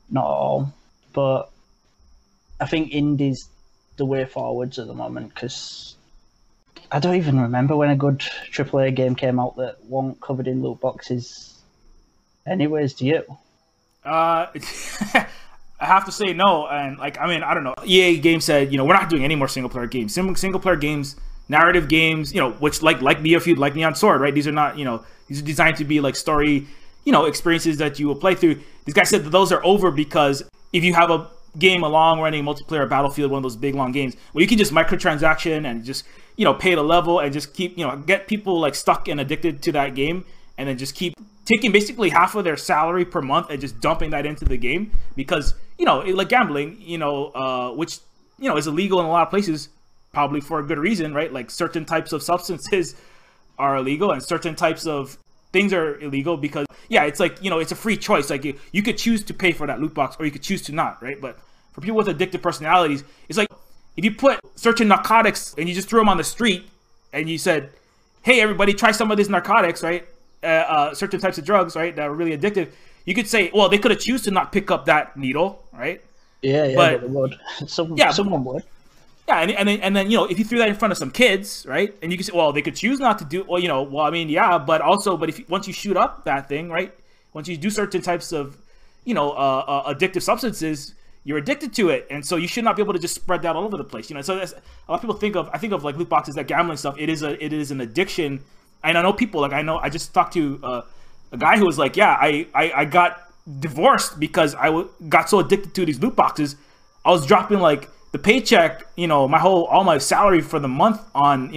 not all. But I think indie's the way forwards at the moment, because I don't even remember when a good AAA game came out that wasn't covered in loot boxes. Anyways, do you? I have to say no, and like, I mean, I don't know. EA Games said, we're not doing any more single player games. Single player games, narrative games, which like Battlefield, like Neon Sword, right? These are not, these are designed to be like story, experiences that you will play through. These guys said that those are over because if you have a game, a long running multiplayer Battlefield, one of those big long games, where you can just microtransaction and just, pay the level and just keep, get people like stuck and addicted to that game, and then just keep taking basically half of their salary per month and just dumping that into the game because, like gambling, which, is illegal in a lot of places, probably for a good reason, right? Like certain types of substances are illegal and certain types of things are illegal because, yeah, it's like, it's a free choice. Like you could choose to pay for that loot box or you could choose to not, right? But for people with addictive personalities, it's like if you put certain narcotics and you just threw them on the street and you said, hey, everybody, try some of these narcotics, right? Certain types of drugs, right, that are really addictive. You could say, well, they could have choose to not pick up that needle, right? Yeah, but they would. Someone would. Yeah, and then if you threw that in front of some kids, right, and you could say, well, they could choose not to do. Well, I mean, yeah, but once you shoot up that thing, right, once you do certain types of, addictive substances, you're addicted to it, and so you should not be able to just spread that all over the place. So that's, a lot of people I think of like loot boxes, that gambling stuff. It is an addiction. And I know people, like I just talked to a guy who was like, yeah, I got divorced because got so addicted to these loot boxes. I was dropping like the paycheck, all my salary for the month on,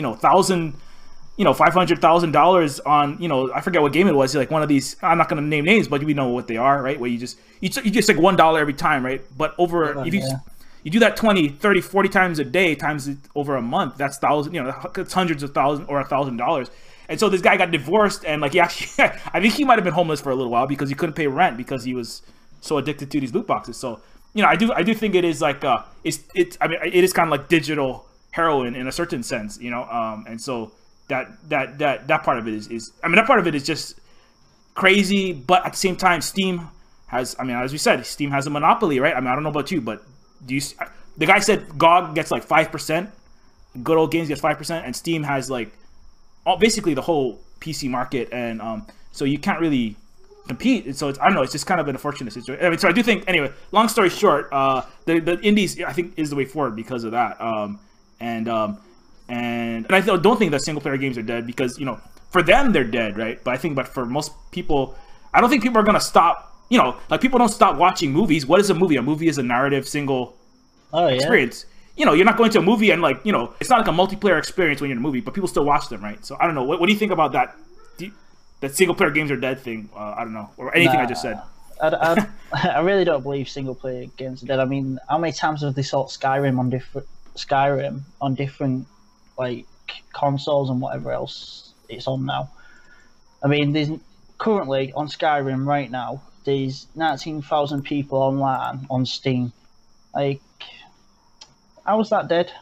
$500,000 on, I forget what game it was. Like one of these, I'm not going to name names, but we know what they are, right? Where you just like $1 every time, right? But if you do that 20, 30, 40 times a day, times it over a month, that's it's hundreds of thousands or $1,000. And so this guy got divorced, and like, I think he might have been homeless for a little while because he couldn't pay rent because he was so addicted to these loot boxes. So, I do think it is like it is kind of like digital heroin in a certain sense, and so that part of it is that part of it is just crazy, but at the same time, Steam has, as we said, Steam has a monopoly, right? I don't know about you, but the guy said GOG gets like 5%, Good Old Games gets 5%, and Steam has like basically the whole PC market, and so you can't really compete. And so I don't know. It's just kind of an unfortunate situation. So I do think, anyway. Long story short, the indies, I think, is the way forward because of that. And I don't think that single player games are dead because for them they're dead, right? But I think, for most people, I don't think people are gonna stop. Like people don't stop watching movies. What is a movie? A movie is a narrative single experience. You're not going to a movie and like, it's not like a multiplayer experience when you're in a movie, but people still watch them, right? So I don't know. What do you think about that? That single player games are dead thing? I don't know, or anything I just said. I really don't believe single player games are dead. I mean, how many times have they sold Skyrim on different like consoles and whatever else it's on now? I mean, there's currently on Skyrim right now, there's 19,000 people online on Steam. Like, how was that dead?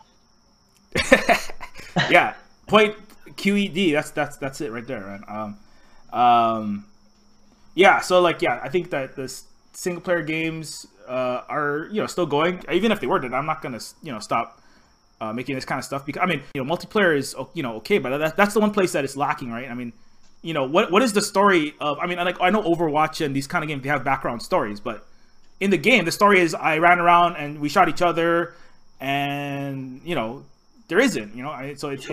Yeah, point QED. That's it right there, man. Yeah. So like, yeah, I think that the single player games are still going. Even if they were dead, I'm not gonna stop making this kind of stuff because multiplayer is okay, but that's the one place that it's lacking, right? What is the story of? I know Overwatch and these kind of games, they have background stories, but in the game, the story is I ran around and we shot each other. And there isn't, so it's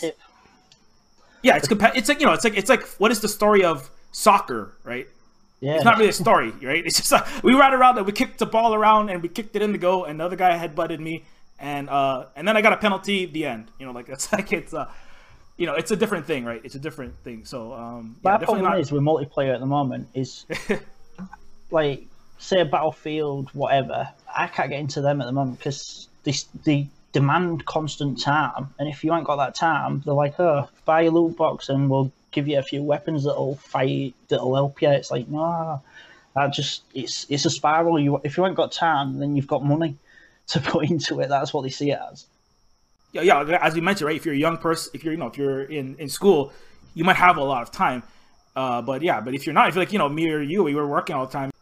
yeah, it's like what is the story of soccer, right? Yeah, it's not really a story, right? It's just we ran around and we kicked the ball around and we kicked it in the goal, and the other guy headbutted me, and then I got a penalty. The end, like it's like it's it's a different thing, right? It's a different thing. So but problem is with multiplayer at the moment is like say Battlefield, whatever. I can't get into them at the moment because they demand constant time, and if you ain't got that time, they're like, oh, buy a loot box and we'll give you a few weapons that'll help you. It's like, no, it's a spiral. If you ain't got time, then you've got money to put into it. That's what they see it as. Yeah, as you mentioned, right? If you're a young person, if you're in school, you might have a lot of time. But if you're not, if you're like me or you, we were working all the time.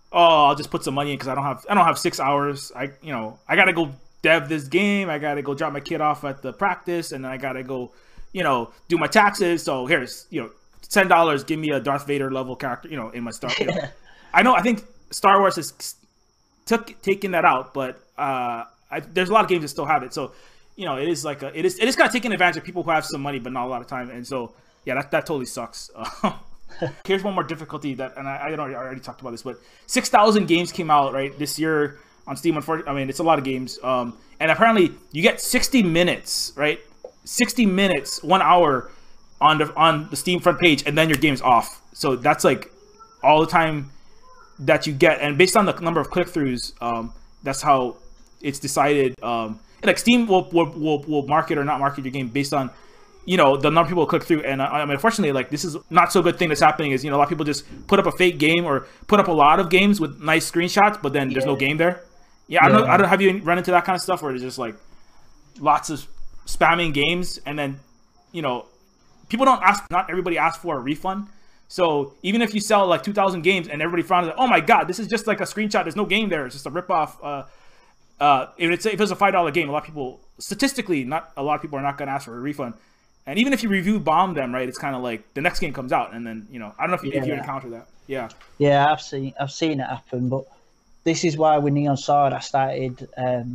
oh, I'll just put some money in because I don't have 6 hours. I gotta go dev this game. I gotta go drop my kid off at the practice, and then I gotta go, do my taxes. So here's $10. Give me a Darth Vader level character, in my Star. I think Star Wars has taken that out, but there's a lot of games that still have it. So it is like it is kind of taking advantage of people who have some money but not a lot of time, and so yeah, that totally sucks. Here's one more difficulty and I already talked about this, but 6,000 games came out right this year on Steam. Unfortunately, I mean it's a lot of games, and apparently you get 60 minutes, right? 60 minutes, 1 hour on the Steam front page, and then your game's off. So that's like all the time that you get, and based on the number of click-throughs, that's how it's decided. Like Steam will market or not market your game based on the number of people click through. And I mean, unfortunately, like this is not so good thing that's happening is a lot of people just put up a fake game or put up a lot of games with nice screenshots, but then there's no game there. I don't have you run into that kind of stuff where it's just like lots of spamming games, and then people don't ask. Not everybody asks for a refund. So even if you sell like 2,000 games and everybody found it, oh my god, this is just like a screenshot. There's no game there. It's just a ripoff. If it's a $5 game, a lot of people, statistically, not a lot of people are not going to ask for a refund. And even if you review bomb them, right, it's kind of like the next game comes out, and then I don't know if you encounter that. Yeah, I've seen it happen, but this is why with Neon Sword I started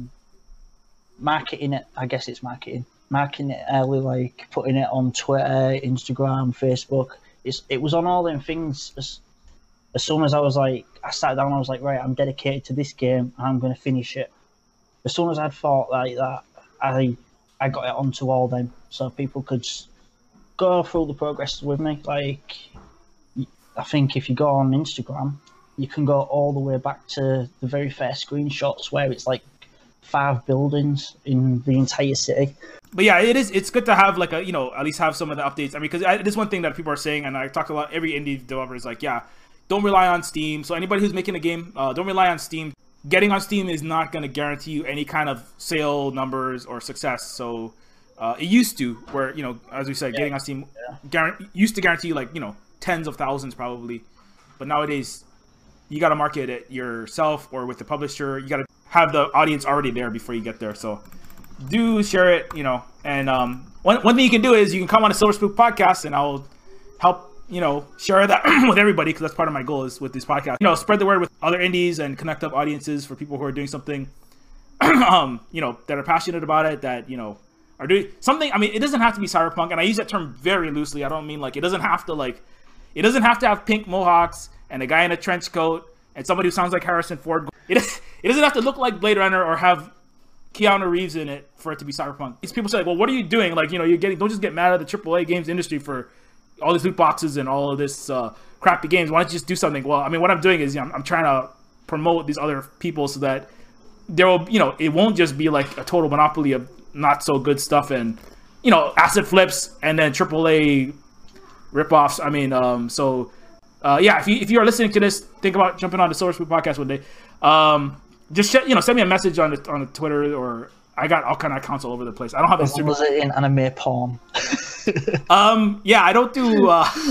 marketing it. I guess it's marketing it early, like putting it on Twitter, Instagram, Facebook. It was on all them things. As soon as I sat down, I was like, right, I'm dedicated to this game. I'm going to finish it. As soon as I'd thought like that, I got it onto all them, so people could go through the progress with me. Like, I think if you go on Instagram, you can go all the way back to the very first screenshots where it's like 5 buildings in the entire city. But yeah, it's good to have like at least have some of the updates. I mean, because it is one thing that people are saying, and I talk a lot. Every indie developer is like, don't rely on Steam. So anybody who's making a game, don't rely on Steam. Getting on Steam is not going to guarantee you any kind of sale numbers or success. So it used to, where as we said, getting on Steam used to guarantee you like tens of thousands probably. But nowadays, you got to market it yourself or with the publisher. You got to have the audience already there before you get there. So do share it, and one thing you can do is you can come on a Silver Spook podcast, and I'll help share that with everybody, because that's part of my goal is with this podcast. Spread the word with other indies and connect up audiences for people who are doing something, that are passionate about it, that are doing something. I mean, it doesn't have to be cyberpunk, and I use that term very loosely. I don't mean like it doesn't have to have pink mohawks and a guy in a trench coat and somebody who sounds like Harrison Ford. It doesn't have to look like Blade Runner or have Keanu Reeves in it for it to be cyberpunk. These people say, well, what are you doing? Like, don't just get mad at the AAA games industry for all these loot boxes and all of this crappy games. Why don't you just do something? Well, I mean, what I'm doing is I'm trying to promote these other people so that there will, it won't just be like a total monopoly of not so good stuff and, asset flips and then AAA ripoffs. I mean, if you are listening to this, think about jumping on the Silver Spoon podcast one day. Just send me a message on the Twitter, or I got all kind of accounts all over the place. I don't have Instagram. Was it in anime porn? I don't do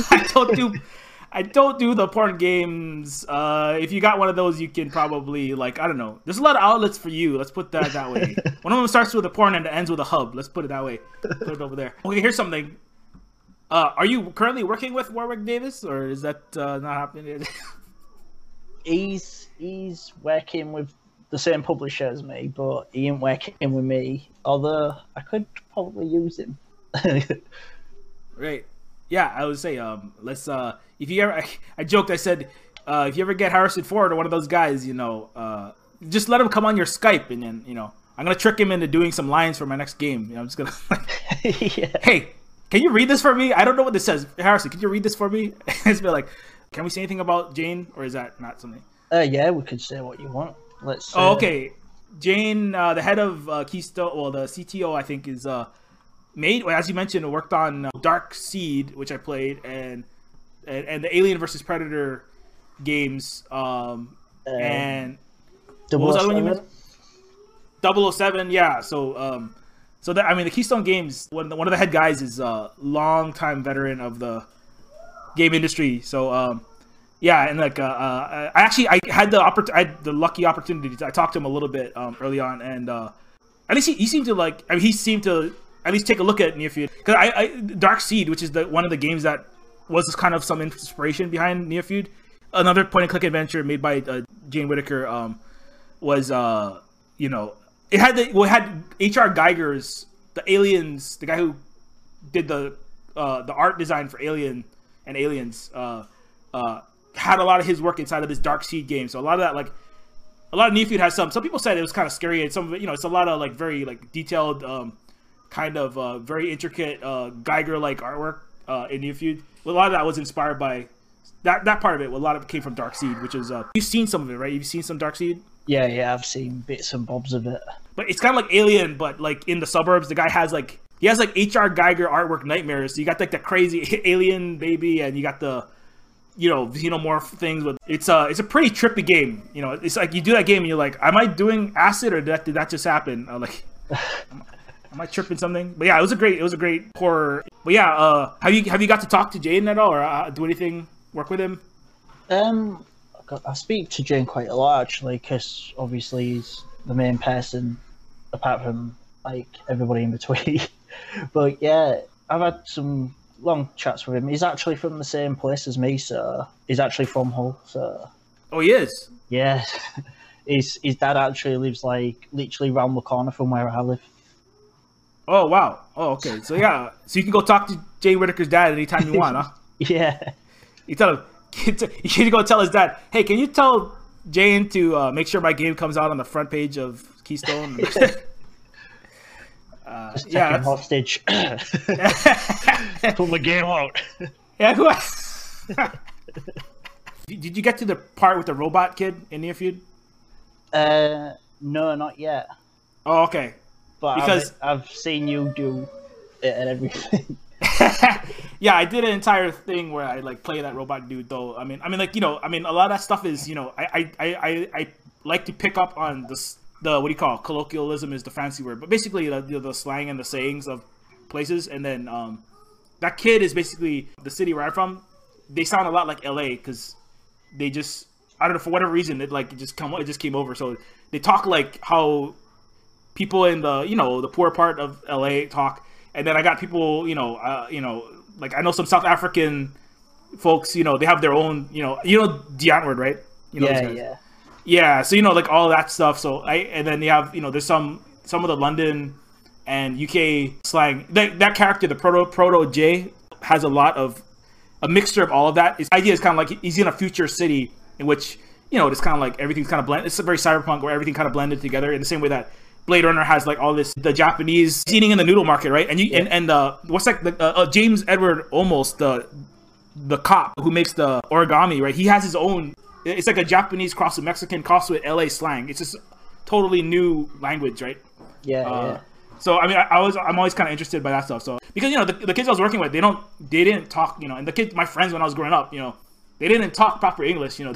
I don't do the porn games. If you got one of those, you can probably I don't know. There's a lot of outlets for you. Let's put that way. One of them starts with a porn and ends with a hub. Let's put it that way. Put it over there. Okay, here's something. Are you currently working with Warwick Davis, or is that not happening? He's working with the same publisher as me, but he ain't working with me. Although I could probably use him. Right. Yeah, I would say let's if you ever I joked, I said if you ever get Harrison Ford or one of those guys, just let him come on your Skype, and then I'm gonna trick him into doing some lines for my next game. I'm just gonna hey, can you read this for me? I don't know what this says. Harrison, can you read this for me? It's been like, can we say anything about Jane, or is that not something? Yeah, we could say what you want. Let's. Oh, okay. Jane, the head of Keystone, well, the CTO, I think, is made, as you mentioned, worked on Dark Seed, which I played, and the Alien versus Predator games, and what was the other one you mentioned? 007, yeah. So that, I mean, the Keystone Games, one of the head guys is a long-time veteran of the game industry. So Yeah, and like I had the lucky opportunity. I talked to him a little bit early on, and at least he seemed to like. I mean, he seemed to at least take a look at Near Feud, because I Dark Seed, which is one of the games that was just kind of some inspiration behind Near Feud. Another point and click adventure made by Jane Whittaker was you know, it had H.R. Geiger's the Aliens, the guy who did the art design for Alien and Aliens, had a lot of his work inside of this Dark Seed game. So a lot of that, like, a lot of Near Feud has some people said it was kind of scary, and some of it, you know, it's a lot of like very like detailed, kind of very intricate Geiger like artwork in Near Feud. Well, a lot of that was inspired by that part of it. Well, a lot of it came from Dark Seed, which is you've seen some of it, right? You've seen some Dark Seed. Yeah, I've seen bits and bobs of it. But it's kind of like Alien, but like in the suburbs. The guy has like H.R. Geiger artworurt nightmares. So you got like the crazy alien baby, and you got the, you know, xenomorph things. But it's a pretty trippy game. You know, it's like you do that game and you're like, am I doing acid or did that just happen? Like, am I tripping something? But yeah, it was a great horror. But yeah, have you got to talk to Jaden at all, or do anything, work with him? I speak to Jane quite a lot actually, because obviously he's the main person, apart from like everybody in between. But yeah, I've had some long chats with him. He's actually from the same place as me, so he's actually from Hull. So oh, he is. Yeah, his dad actually lives like literally round the corner from where I live. Oh wow. Oh okay. So yeah, so you can go talk to Jane Whittaker's dad anytime you want, huh? Yeah. You tell him. You should go tell his dad, hey, can you tell Jane to make sure my game comes out on the front page of Keystone? Just take him hostage. Pull the game out. Yeah, Did you get to the part with the robot kid in Near Feud? No, not yet. Oh, okay. But because I've seen you do it and everything. Yeah, I did an entire thing where I like play that robot dude. Though I mean, like, you know, I mean, a lot of that stuff is, you know, I like to pick up on the what do you call it? Colloquialism is the fancy word, but basically the slang and the sayings of places. And then that kid is basically the city where I'm from. They sound a lot like L.A. because they just, I don't know, for whatever reason it just came over. So they talk like how people in the, you know, the poor part of L.A. talk. And then I got people, you know, like I know some South African folks, you know, they have their own, you know D'Antwoord, right? You know, yeah. So, you know, like all that stuff. So and then you have, you know, there's some of the London and UK slang. That character, the Proto J, has a lot of a mixture of all of that. His idea is kind of like he's in a future city in which, you know, it's kind of like everything's kind of blended. It's a very cyberpunk where everything kind of blended together in the same way that Blade Runner has like all this, the Japanese eating in the noodle market, right? And what's like the James Edward Olmos, the cop who makes the origami, right? He has his own. It's like a Japanese cross with Mexican cross with LA slang. It's just totally new language, right? Yeah. So I mean, I'm always kind of interested by that stuff. So because, you know, the kids I was working with, they didn't talk, you know, and the kids, my friends when I was growing up, you know, they didn't talk proper English, you know.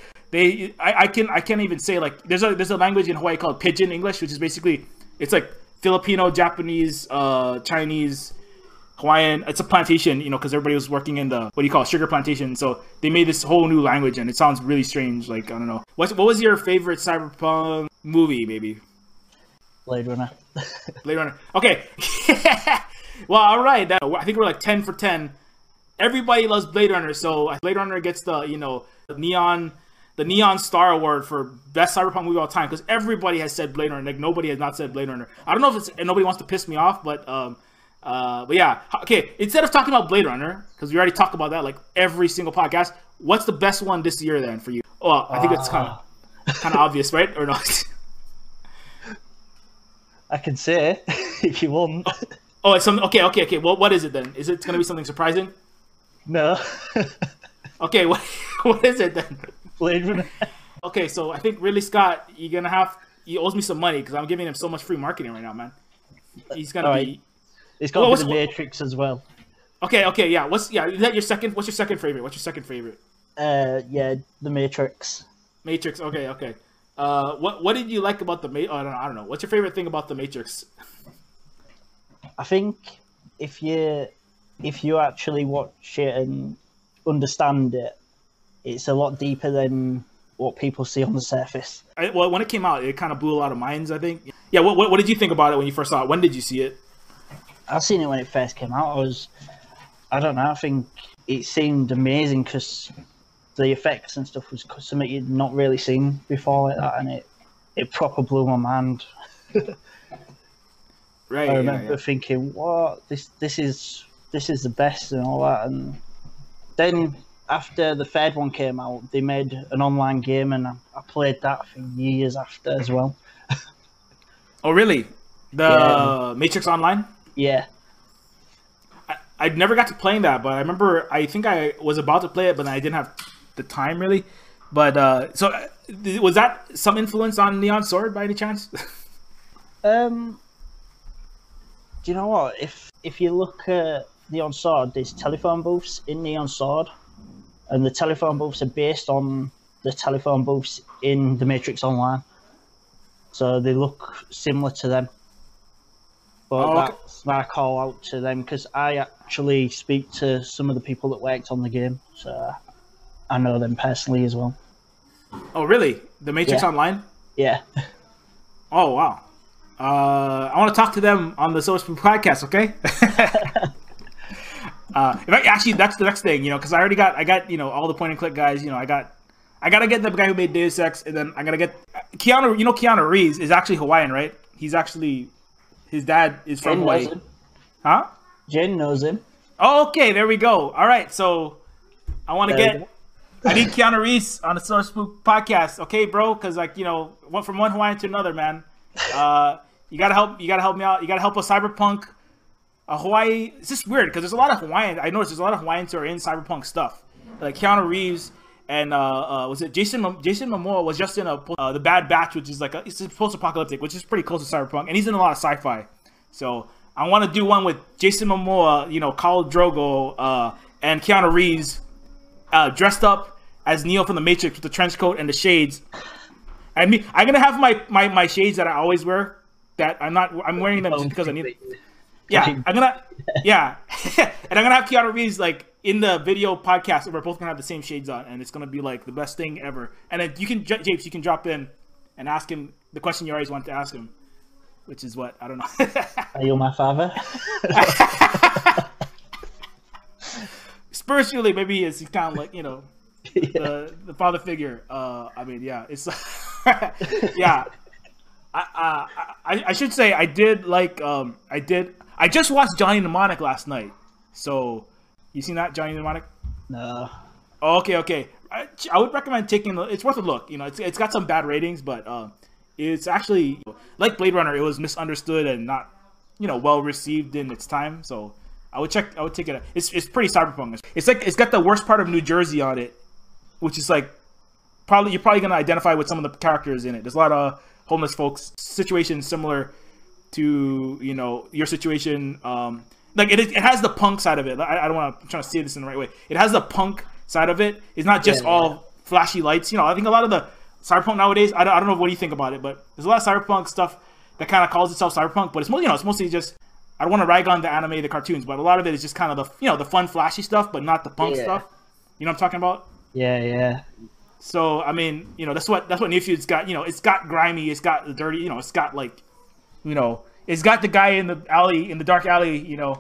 I can't even say, like, there's a language in Hawaii called Pidgin English, which is basically, it's like Filipino, Japanese, Chinese, Hawaiian. It's a plantation, you know, because everybody was working in the, what do you call it, sugar plantation. So they made this whole new language, and it sounds really strange. Like, I don't know. What was your favorite cyberpunk movie, maybe? Blade Runner. Blade Runner. Okay. Well, all right. I think we're like 10 for 10. Everybody loves Blade Runner, so Blade Runner gets the, you know, the Neon Star Award for best cyberpunk movie of all time, because everybody has said Blade Runner. Like, nobody has not said Blade Runner. I don't know if nobody wants to piss me off, but yeah. Okay, instead of talking about Blade Runner, because we already talked about that like every single podcast, what's the best one this year then for you? Oh, I think it's kind of obvious, right? Or not? I can say if you want. Oh, it's some. Okay. Well, what is it then? Is it going to be something surprising? No. Okay, what is it then? Blade Runner. Okay, so I think Ridley Scott, he owes me some money because I'm giving him so much free marketing right now, man. He's gonna be. It's got to be The Matrix as well. Okay, yeah. Is that your second? What's your second favorite? Yeah, The Matrix. Matrix. Okay. What did you like about the Matrix? I don't know. What's your favorite thing about the Matrix? I think if you actually watch it and understand it, it's a lot deeper than what people see on the surface. Well, when it came out, it kind of blew a lot of minds, I think. Yeah, what did you think about it when you first saw it? When did you see it? I seen it when it first came out. I don't know, I think it seemed amazing because the effects and stuff was something you'd not really seen before like that, and it proper blew my mind. Right. I remember thinking, "What? This is the best," and all that. And then after the third one came out, they made an online game, and I played that for years after as well. Oh, really? The Matrix Online? Yeah. I never got to playing that, but I remember I think I was about to play it, but I didn't have the time really. But so was that some influence on Neon Sword by any chance? Do you know what? If you look at Neon Sword, there's telephone booths in Neon Sword, and the telephone booths are based on the telephone booths in The Matrix Online. So they look similar to them. But that's my call out to them because I actually speak to some of the people that worked on the game, so I know them personally as well. Oh, really? The Matrix Online? Yeah. Oh, wow. I want to talk to them on the Silver Spoon podcast, okay? Actually, that's the next thing, because I got all the point and click guys. I gotta get the guy who made Deus Ex, and then I gotta get Keanu. Keanu Reeves is actually Hawaiian, right? He's actually his dad is from Hawaii. Huh? Jen knows him. Oh, okay, there we go. All right, so I want to get. I need Keanu Reeves on the Silver Spoon podcast, okay, bro? Because went from one Hawaiian to another, man. You gotta help me out. You gotta help us cyberpunk Hawaii. It's just weird because there's a lot of Hawaiians. I noticed there's a lot of Hawaiians who are in cyberpunk stuff, like Keanu Reeves and was it Jason Momoa was just in the Bad Batch, which is it's post-apocalyptic, which is pretty close to cyberpunk, and he's in a lot of sci-fi. So I want to do one with Jason Momoa, Khal Drogo, and Keanu Reeves, dressed up as Neo from the Matrix with the trench coat and the shades. I'm gonna have my shades that I always wear. That I'm wearing them just because I need it. Yeah, and I'm gonna have Keanu Reeves in the video podcast. We're both gonna have the same shades on, and it's gonna be the best thing ever. And then Japes, you can drop in and ask him the question you always wanted to ask him, which is what I don't know. Are you my father? Spiritually, maybe he's kind of the father figure. It's yeah. I should say I just watched Johnny Mnemonic last night. So you seen that, Johnny Mnemonic? No. Oh, okay. I would recommend it's worth a look. It's got some bad ratings, but it's actually like Blade Runner. It was misunderstood and not well received in its time. So I would take it. It's pretty cyberpunk. It's got the worst part of New Jersey on it, which is you're probably gonna identify with some of the characters in it. There's a lot of homeless folks, situations similar to your situation. It has the punk side of it. I don't want to try to say this in the right way. It has the punk side of it. It's not just all flashy lights. I think a lot of the cyberpunk nowadays. I don't know what you think about it, but there's a lot of cyberpunk stuff that kind of calls itself cyberpunk, but it's mostly just. I don't want to rag on the anime, the cartoons, but a lot of it is just kind of the the fun flashy stuff, but not the punk stuff. You know what I'm talking about? Yeah. So that's what Need for Speed's got. It's got grimy, it's got the dirty. It's got it's got the guy in the alley, in the dark alley.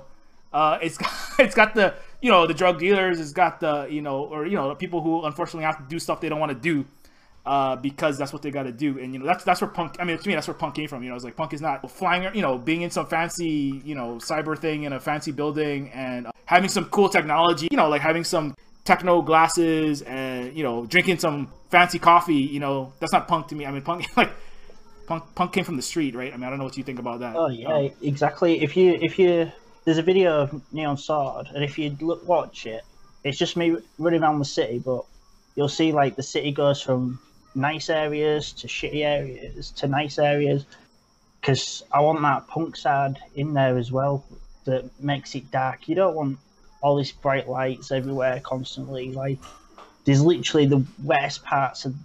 It's got the the drug dealers. It's got the the people who unfortunately have to do stuff they don't want to do because that's what they got to do. And that's where punk. I mean, to me, that's where punk came from. It's punk is not flying. Being in some fancy cyber thing in a fancy building and having some cool technology. Having some techno glasses and drinking some fancy coffee. That's not punk to me. I mean, punk punk came from the street, right? I mean, I don't know what you think about that. Oh yeah, exactly. If you there's a video of Neon Sword, and if you watch it, it's just me running around the city, but you'll see the city goes from nice areas to shitty areas to nice areas, because I want that punk side in there as well that makes it dark. You don't want all these bright lights everywhere constantly. There's literally the worst parts of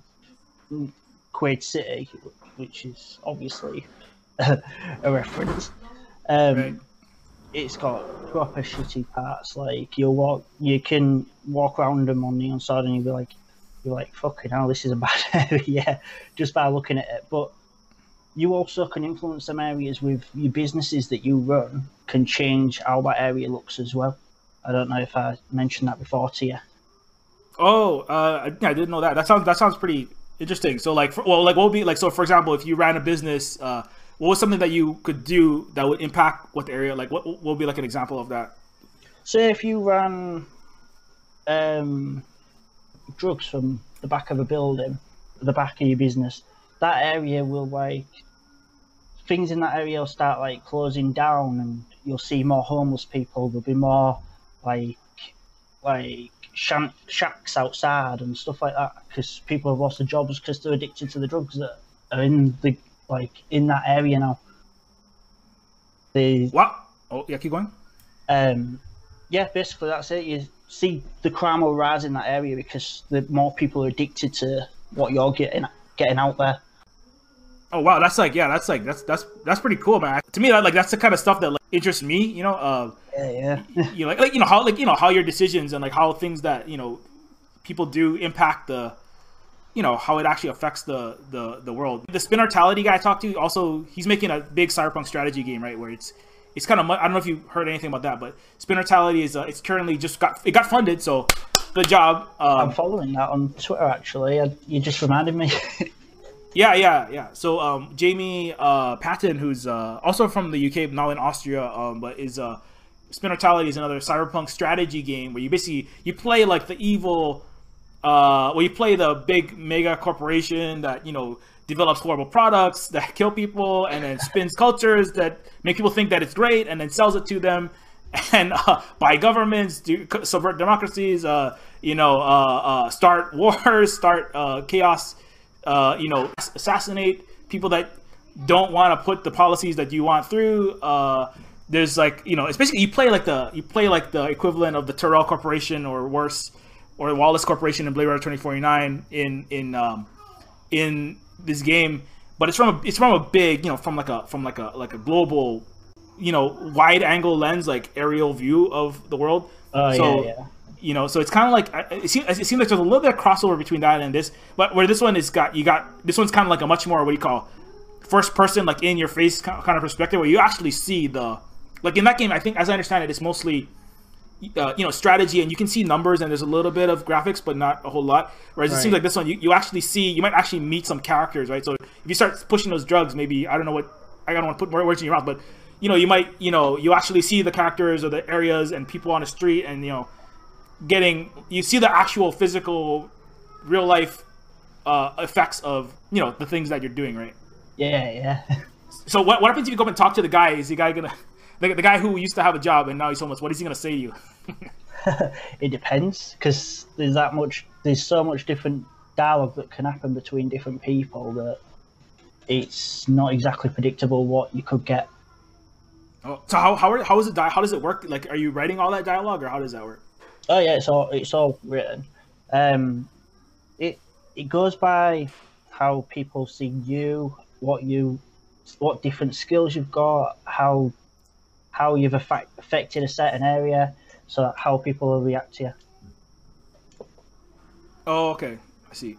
Quaid City, which is obviously a reference. Right. It's got proper shitty parts. You can walk around them on Neon Sword and you'll be like, you're like, fucking hell, this is a bad area just by looking at it. But you also can influence some areas with your businesses that you run can change how that area looks as well. I don't know if I mentioned that before to you. Oh, yeah, I didn't know that. That sounds pretty interesting. So like, what would be like? So for example, if you ran a business, what was something that you could do that would impact what the area? Like, what would be like an example of that? Say if you ran drugs from the back of a building, the back of your business, that area will like things in that area will start like closing down, and you'll see more homeless people. There'll be more like shacks outside and stuff like that because people have lost their jobs because they're addicted to the drugs that are in the in that area now. What? Oh yeah, keep going. Yeah, basically that's it. You see the crime will rise in that area because the more people are addicted to what you're getting out there. Oh wow, that's pretty cool, man. To me, that's the kind of stuff that like interests me. You know, yeah. You know, how your decisions and like how things that people do impact the, how it actually affects the world. The Spinartality guy I talked to also, he's making a big cyberpunk strategy game, right? Where it's kind of, I don't know if you heard anything about that, but Spinartality is it's currently got funded, so good job. I'm following that on Twitter actually. You just reminded me. Yeah. So Jamie Patton, who's also from the UK, now in Austria, but is Spinartality is another cyberpunk strategy game where you play like the evil, you play the big mega corporation that develops horrible products that kill people and then spins cultures that make people think that it's great and then sells it to them, and buy governments, subvert democracies, start wars, start chaos. Assassinate people that don't want to put the policies that you want through. There's it's basically you play like the equivalent of the Tyrell Corporation or worse, or Wallace Corporation in Blade Runner 2049 in this game, but it's from a big from like a global wide angle lens, like aerial view of the world. Yeah. So it's kind of like it seems like there's a little bit of crossover between that and this, but where this one this one's kind of like a much more, what do you call, first person, like in your face kind of perspective, where you actually see in that game. I think, as I understand it, it's mostly strategy, and you can see numbers and there's a little bit of graphics, but not a whole lot. Whereas it seems like this one, you might actually meet some characters, right? So if you start pushing those drugs, maybe I don't don't want to put more words in your mouth, but you might you actually see the characters or the areas and people on the street, and you see the actual physical real life effects of the things that you're doing, right? Yeah. So what happens if you go up and talk to the guy? Is the guy gonna the guy who used to have a job and now he's homeless? What is he gonna say to you? It depends, because there's so much different dialogue that can happen between different people that it's not exactly predictable what you could get. Oh, so how is it? How does it work? Like, are you writing all that dialogue, or how does that work? Oh yeah, it's all written. It goes by how people see you, what different skills you've got, how you've affected a certain area, so how people will react to you. Oh, okay, I see.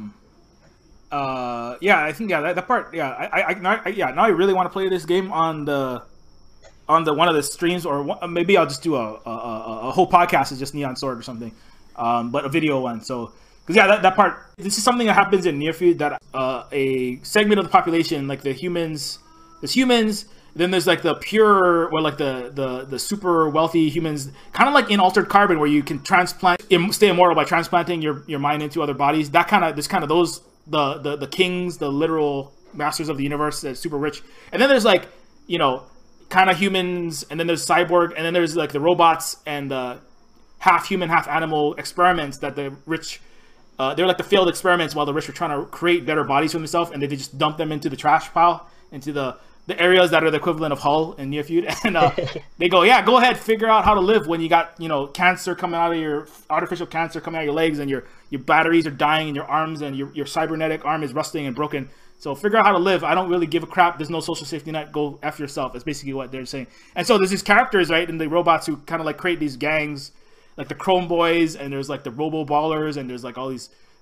I think that part. Yeah, now I really want to play this game on the one of the streams, or maybe I'll just do a whole podcast as just Neon Sword or something, but a video one. So, because that part, this is something that happens in Near Field, that a segment of the population, like there's humans, then there's like the pure, or like the super wealthy humans, kind of like in Altered Carbon, where you can stay immortal by transplanting your mind into other bodies. Those the kings, the literal masters of the universe, that's super rich, and then there's like kind of humans, and then there's cyborg, and then there's like the robots and the half human, half animal experiments that the rich, they're like the failed experiments while the rich were trying to create better bodies for themselves, and they just dump them into the trash pile, into the areas that are the equivalent of Hull in Near Feud, and they go, yeah, go ahead, figure out how to live when you got cancer coming out of your artificial cancer coming out of your legs, and your batteries are dying in your arms, and your cybernetic arm is rusting and broken. So figure out how to live. I don't really give a crap. There's no social safety net. Go F yourself. That's basically what they're saying. And so there's these characters, right, and the robots who kind of like create these gangs, like the Chrome Boys, and there's like the Robo Ballers, and there's like all these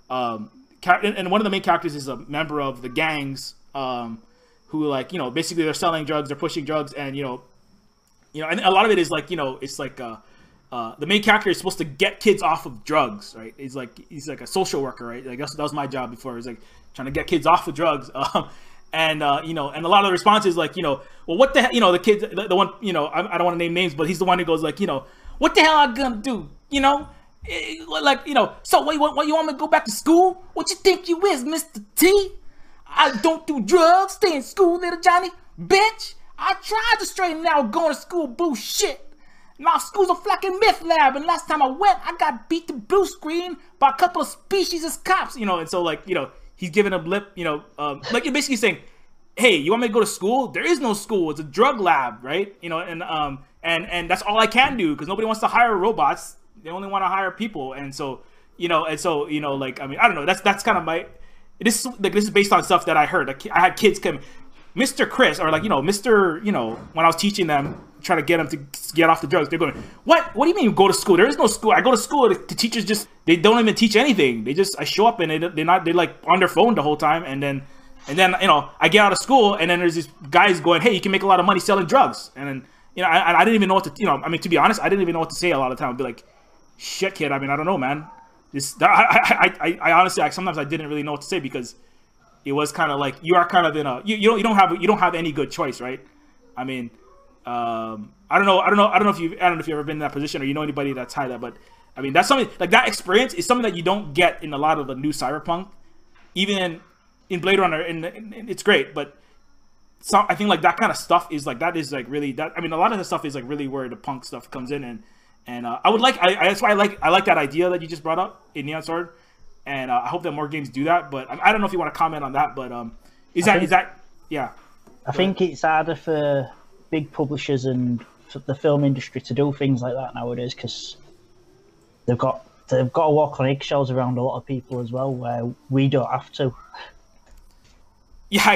and one of the main characters is a member of the gangs, who like, you know, basically they're selling drugs, they're pushing drugs, and you know, and a lot of it is like, you know, it's like the main character is supposed to get kids off of drugs, right? He's like a social worker, right? Like that was my job before. He's like trying to get kids off of drugs, and you know, and a lot of the response is like, you know, well, what the hell, you know, the kids, the one, you know, I don't want to name names, but he's the one who goes like, you know, what the hell I gonna do, you know? Like, you know, so what you want me to go back to school? What you think you is, Mr. T? I don't do drugs, stay in school, little Johnny. Bitch, I tried to straighten out going to school, bullshit. Now school's a fucking myth lab, and last time I went, I got beat to blue screen by a couple of species as cops, you know, and so like, you know, he's giving a blip, you know, like you're basically saying, hey, you want me to go to school? There is no school, it's a drug lab, right? You know, and that's all I can do, because nobody wants to hire robots. They only want to hire people, and so you know, like, I mean, I don't know. That's kind of my. This is based on stuff that I heard. I had kids come, Mr. Chris, or like, you know, Mr. You know, when I was teaching them, trying to get them to get off the drugs, they're going, what do you mean you go to school? There is no school. I go to school. The teachers just, they don't even teach anything. I show up and they're like on their phone the whole time, and then you know, I get out of school, and then there's these guys going, hey, you can make a lot of money selling drugs, and then, you know, I didn't even know what to, you know, I mean, to be honest, I didn't even know what to say a lot of the time. I'd be like, shit, kid, I mean, I don't know, man. I honestly, like, sometimes I didn't really know what to say, because it was kind of like, you are kind of in a, you don't have any good choice, right? I mean, I don't know if you've ever been in that position, or you know anybody that's had that, but I mean, that's something like, that experience is something that you don't get in a lot of the new Cyberpunk, even in Blade Runner, and it's great, but I think like that kind of stuff is like, that is like really, that, I mean, a lot of the stuff is like really where the punk stuff comes in, and I would like, that's why I like that idea that you just brought up in Neon Sword, and I hope that more games do that. But I don't know if you want to comment on that, but is that yeah? I think it's harder for big publishers and for the film industry to do things like that nowadays, because they've got to walk on eggshells around a lot of people as well, where we don't have to. Yeah,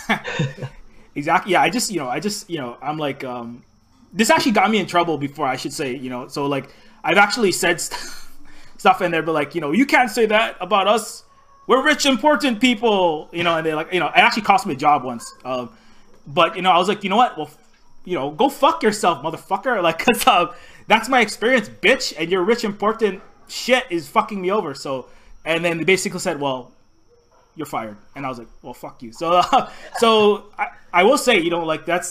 exactly. Yeah, I just I'm like, this actually got me in trouble before, I should say, you know. So like, I've actually said stuff in there, but like, you know, you can't say that about us. We're rich, important people, you know. And they're like, you know, it actually cost me a job once. But you know, I was like, you know what? Well, you know, go fuck yourself, motherfucker. Like, cause that's my experience, bitch. And your rich, important shit is fucking me over. So, and then they basically said, well, you're fired. And I was like, well, fuck you. So, I will say, you know, like, that's.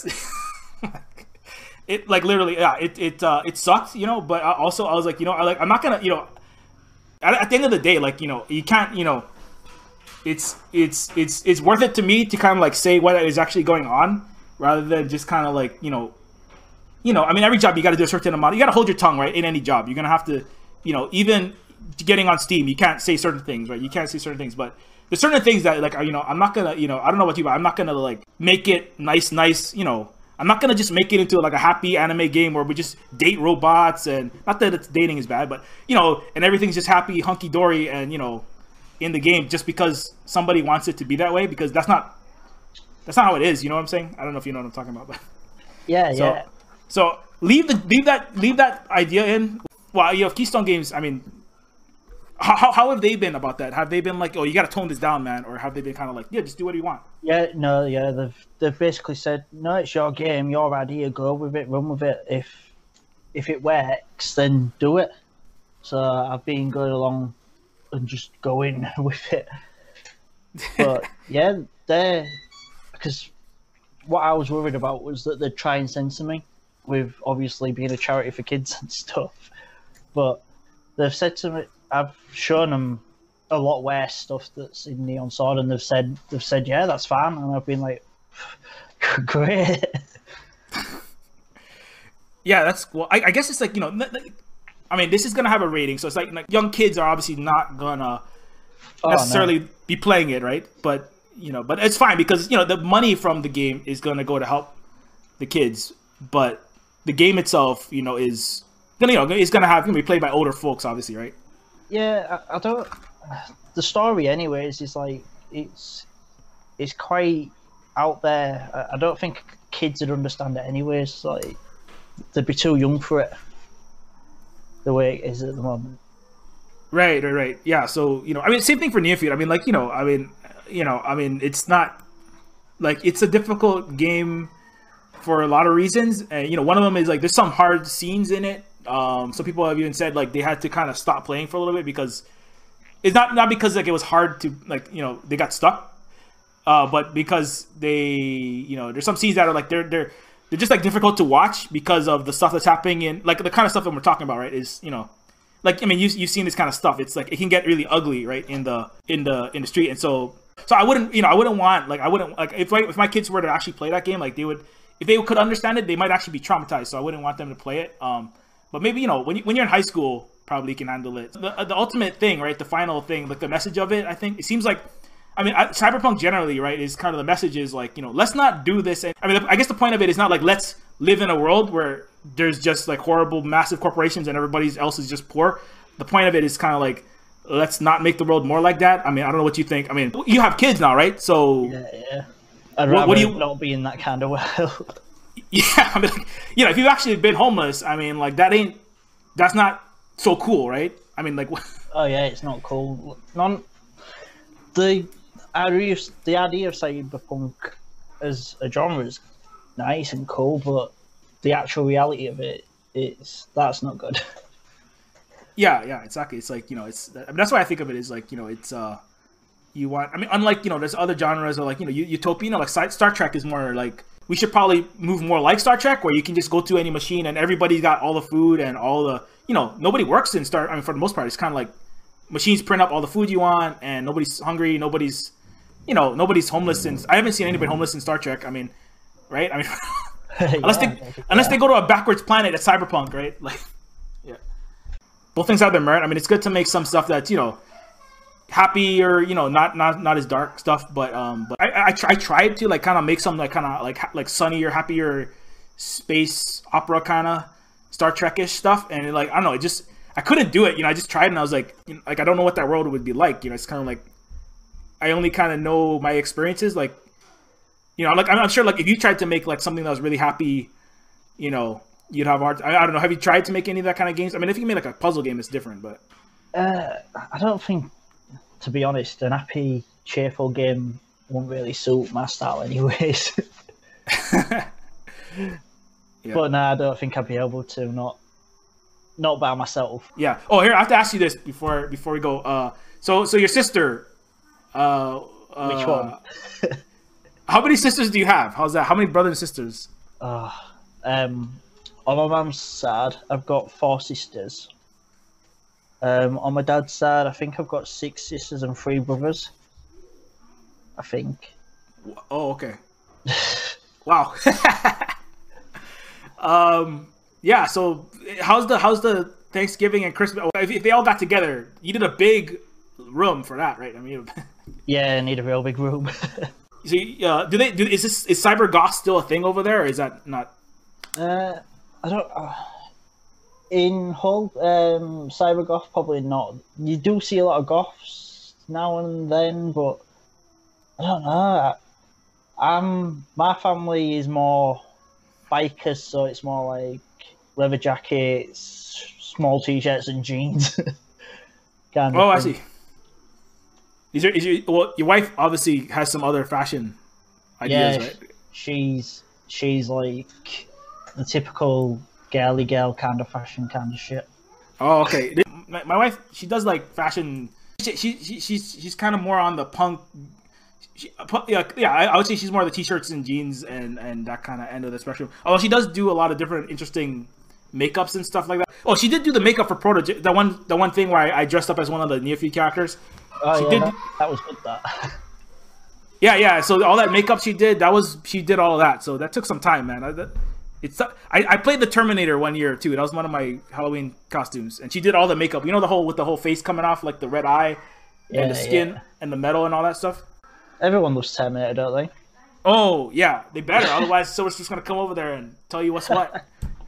It like literally, yeah, it sucked, you know. But also, I was like, you know, I'm not gonna, you know, at the end of the day, like, you know, you can't, you know, it's worth it to me to kind of like say what is actually going on, rather than just kind of like, you know, I mean, every job you got to do a certain amount. You got to hold your tongue, right? In any job, you're gonna have to, you know, even getting on Steam, you can't say certain things, right? You can't say certain things, but there's certain things that, like, you know, I'm not gonna, you know, I don't know about you, but I'm not gonna like make it nice, you know. I'm not gonna just make it into like a happy anime game where we just date robots, and not that it's dating is bad, but you know, and everything's just happy, hunky dory, and you know, in the game, just because somebody wants it to be that way, because that's not how it is. You know what I'm saying? I don't know if you know what I'm talking about, but yeah. So leave that idea in. Well, you know, Keystone Games, I mean, how have they been about that? Have they been like, oh, you got to tone this down, man, or have they been kind of like, yeah, just do what you want? Yeah, no, yeah, they've basically said, no, it's your game, your idea, go with it, run with it. If it works, then do it. So I've been going along and just going with it. But yeah, because what I was worried about was that they'd try and censor me, with obviously being a charity for kids and stuff. But they've said to me, I've shown them a lot worse stuff that's in Neon Sword, and they've said yeah, that's fine, and I've been like, great. Yeah, that's well. I guess it's like, you know, I mean, this is gonna have a rating, so it's like young kids are obviously not gonna necessarily be playing it, right? But you know, but it's fine, because you know, the money from the game is gonna go to help the kids, but the game itself, you know, is gonna, you know, it's gonna be played by older folks, obviously, right? Yeah, I don't. The story, anyways, is like it's quite out there. I don't think kids would understand it, anyways. Like, they'd be too young for it, the way it is at the moment. Right. Yeah. So I mean, same thing for Neophyte. I mean, like I mean, it's not like it's a difficult game for a lot of reasons, and one of them is like there's some hard scenes in it. Some people have even said like they had to kind of stop playing for a little bit because it's not because like it was hard to like they got stuck, but because they there's some scenes that are like they're just like difficult to watch because of the stuff that's happening in like the kind of stuff that we're talking about, right? Is like I mean you've seen this kind of stuff. It's like it can get really ugly, right, in the street, and so I wouldn't want like I wouldn't like if my kids were to actually play that game, like they would if they could understand it, they might actually be traumatized. So I wouldn't want them to play it. But maybe when you're in high school, probably can handle it. The ultimate thing, right? The final thing, like the message of it, I think it seems like. I mean, Cyberpunk generally, right, is kind of the message is like, let's not do this. And, I mean, I guess the point of it is not like let's live in a world where there's just like horrible, massive corporations and everybody else is just poor. The point of it is kind of like, let's not make the world more like that. I mean, I don't know what you think. I mean, you have kids now, right? So yeah. I'd rather not be in that kind of world. Yeah, I mean, like, if you've actually been homeless, I mean, like that's not so cool, right? I mean, like, oh yeah, it's not cool. The idea of cyberpunk as a genre is nice and cool, but the actual reality of that's not good. Yeah, exactly. It's like that's why I think of it as like it's you want. I mean, unlike there's other genres or like utopian. Like Star Trek is more like we should probably move more like Star Trek, where you can just go to any machine and everybody's got all the food and all the nobody works in Star. I mean, for the most part, it's kind of like machines print up all the food you want and nobody's hungry, nobody's homeless since I haven't seen anybody homeless in Star Trek. I mean, right? I mean, unless they go to a backwards planet at Cyberpunk, right? Like, yeah. Both things have their merit. I mean, it's good to make some stuff that's happy or not as dark stuff. But I tried to like kind of make some like kind of like sunnier, happier space opera kind of Star Trek-ish stuff, and like I don't know, I couldn't do it. I just tried and I was like I don't know what that world would be like. It's kind of like. I only kind of know my experiences, like, like I'm sure, like if you tried to make like something that was really happy, you'd have hard. I don't know. Have you tried to make any of that kind of games? I mean, if you made like a puzzle game, it's different, but I don't think, to be honest, an happy, cheerful game won't really suit my style, anyways. Yeah. But no, I don't think I'd be able to not by myself. Yeah. Oh, here I have to ask you this before we go. So your sister. Which one? How many sisters do you have? How's that? How many brothers and sisters? On my mum's side, I've got 4 sisters. On my dad's side, I think I've got 6 sisters and 3 brothers. I think. Oh, okay. Wow. Yeah. So how's the Thanksgiving and Christmas? If they all got together, you did a big room for that, right? I mean. Yeah, I need a real big room. So, is cyber goth still a thing over there, or is that not? I don't. In Hull, cyber goth probably not. You do see a lot of goths now and then, but I don't know. My family is more bikers, so it's more like leather jackets, small t-shirts, and jeans. Kind of I see. Your wife obviously has some other fashion ideas, right? She's like the typical girly girl kind of fashion kind of shit. Oh, okay. My wife, she does like fashion. She's kind of more on the punk. I would say she's more of the t-shirts and jeans and that kind of end of the spectrum. Although she does do a lot of different interesting makeups and stuff like that. Oh, she did do the makeup for Proto. The one thing where I dressed up as one of the Neophyte characters. Oh, yeah, that was good. That. Yeah. So all that makeup she did all of that. So that took some time, man. I played the Terminator one year too. That was one of my Halloween costumes, and she did all the makeup. The whole face coming off, like the red eye, and the skin and the metal and all that stuff. Everyone loves Terminator, don't they? Oh yeah, they better. Otherwise, someone's just gonna come over there and tell you what's what.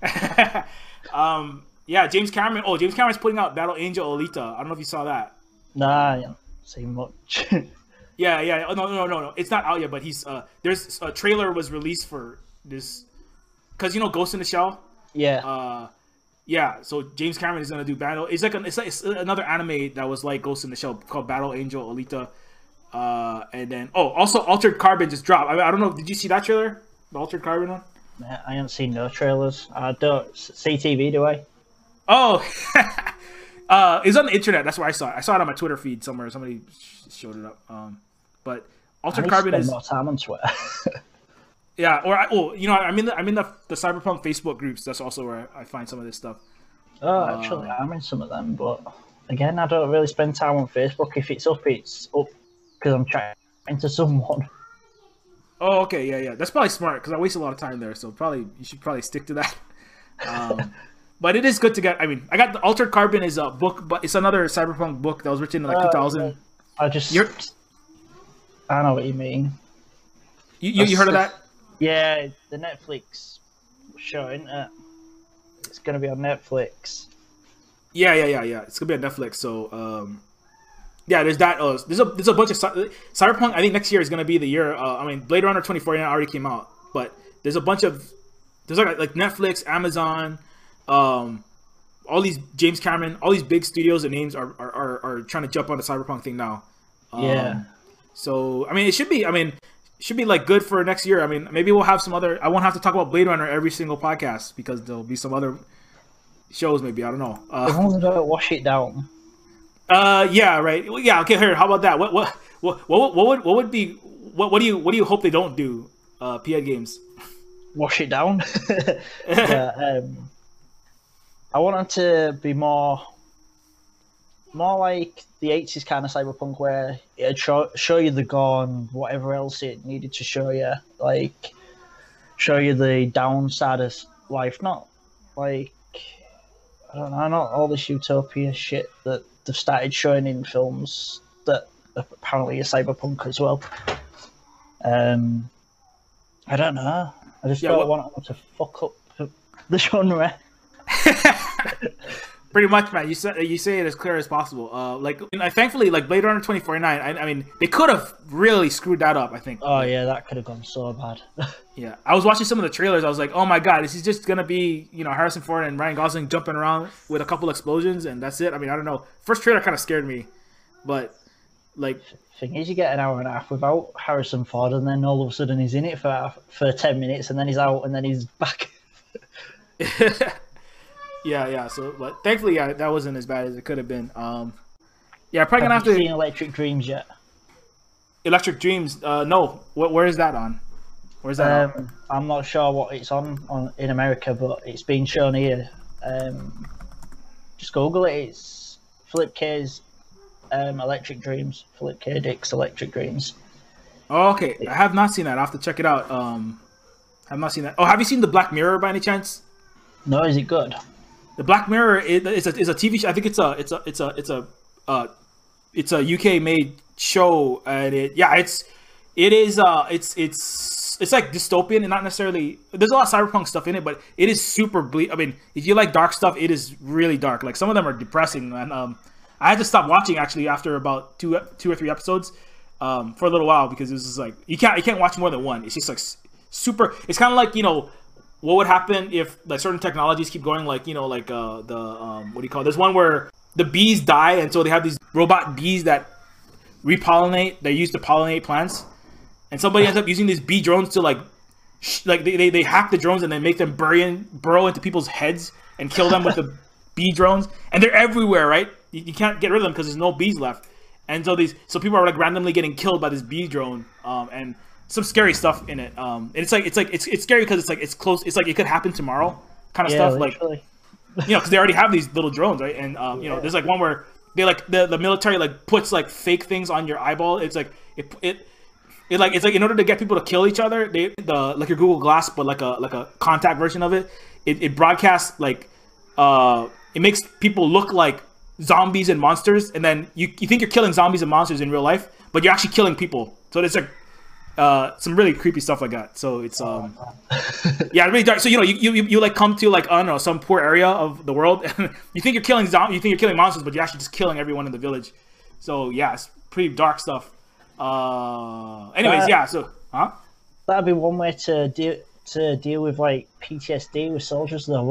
Yeah, James Cameron. Oh, James Cameron's putting out Battle Angel Alita. I don't know if you saw that. Nah, I haven't seen much. Yeah. Oh, no. It's not out yet, but he's there's a trailer was released for this because Ghost in the Shell. Yeah. Yeah, so James Cameron is gonna do Battle. It's another anime that was like Ghost in the Shell called Battle Angel Alita. And then also Altered Carbon just dropped. I don't know. Did you see that trailer? The Altered Carbon one? I haven't seen no trailers. I don't see TV, do I? Oh, it's on the internet. That's where I saw it. I saw it on my Twitter feed somewhere. Somebody showed it up. But Altered Carbon is more time on Twitter. yeah. I'm in the Cyberpunk Facebook groups. That's also where I find some of this stuff. Oh, actually, I'm in some of them, but again, I don't really spend time on Facebook. If it's up because I'm chatting to someone. Oh, okay, yeah. That's probably smart because I waste a lot of time there. So you should probably stick to that. But it is good to get. I mean, I got the Altered Carbon is a book, but it's another Cyberpunk book that was written in like 2000. I know what you mean. You heard of that? Yeah, the Netflix show, isn't it? It's gonna be on Netflix. Yeah. It's gonna be on Netflix. So, yeah, there's that. There's a bunch of Cyberpunk. I think next year is gonna be the year. Blade Runner 2049 already came out, but there's a bunch of like Netflix, Amazon, all these James Cameron, all these big studios and names are trying to jump on the Cyberpunk thing now. Yeah. So it should be. Should be like good for next year. Maybe we'll have some other. I won't have to talk about Blade Runner every single podcast because there'll be some other shows. Maybe I don't know. As long as don't wash it down. Yeah, right. Well, yeah, okay. Here, how about that? What do you hope they don't do? P.Ed Games. Wash it down. Yeah, I want it to be more like the 80s kind of Cyberpunk where it'd show you the gore and whatever else it needed to show you, like show you the downside of life, not like I don't know, not all this utopia shit that they've started showing in films that apparently are Cyberpunk as well. I don't know. I just don't want them to fuck up the genre. Pretty much, man. You say it as clear as possible. Thankfully, like Blade Runner 2049. They could have really screwed that up. I think. Oh yeah, that could have gone so bad. Yeah, I was watching some of the trailers. I was like, oh my god, this is just gonna be Harrison Ford and Ryan Gosling jumping around with a couple explosions and that's it. I don't know. First trailer kind of scared me, but like. Thing is, you get an hour and a half without Harrison Ford, and then all of a sudden he's in it for 10 minutes, and then he's out, and then he's back. Yeah. So, but thankfully, that wasn't as bad as it could have been. Yeah, probably gonna have to. Have you seen Electric Dreams yet? Electric Dreams? No. Where is that on? Where's that on? I'm not sure what it's on in America, but it's been shown here. Just Google it. It's Philip K's Electric Dreams. Philip K. Dick's Electric Dreams. Oh, okay. I have not seen that. I have to check it out. I've not seen that. Oh, have you seen the Black Mirror by any chance? No, is it good? The Black Mirror is a TV show. I think it's a UK made show, and it's like dystopian and not necessarily. There's a lot of cyberpunk stuff in it, but it is super bleak. If you like dark stuff, it is really dark. Like some of them are depressing, and I had to stop watching actually after about two or three episodes for a little while because this is like you can't watch more than one. It's just like super. It's kind of like what would happen if like certain technologies keep going, like what do you call it? There's one where the bees die, and so they have these robot bees that repollinate. They're used to pollinate plants, and somebody ends up using these bee drones to they hack the drones and then make them burrow into people's heads and kill them with the bee drones, and they're everywhere, right? You can't get rid of them because there's no bees left, and so people are like randomly getting killed by this bee drone, and some scary stuff in it. And it's scary because it's close. It's like it could happen tomorrow, kind of stuff. Literally. Like because they already have these little drones, right? And there's like one where they like the military like puts like fake things on your eyeball. It's like it's like in order to get people to kill each other, like your Google Glass, but like a contact version of it. It broadcasts like it makes people look like zombies and monsters, and then you think you're killing zombies and monsters in real life, but you're actually killing people. So it's like some really creepy stuff like that. So it's yeah, really dark. So you like come to like I don't know some poor area of the world, and you think you're killing monsters, but you're actually just killing everyone in the village. So yeah, it's pretty dark stuff. Anyways, yeah. So that'd be one way to deal with like PTSD with soldiers, though, wouldn't it?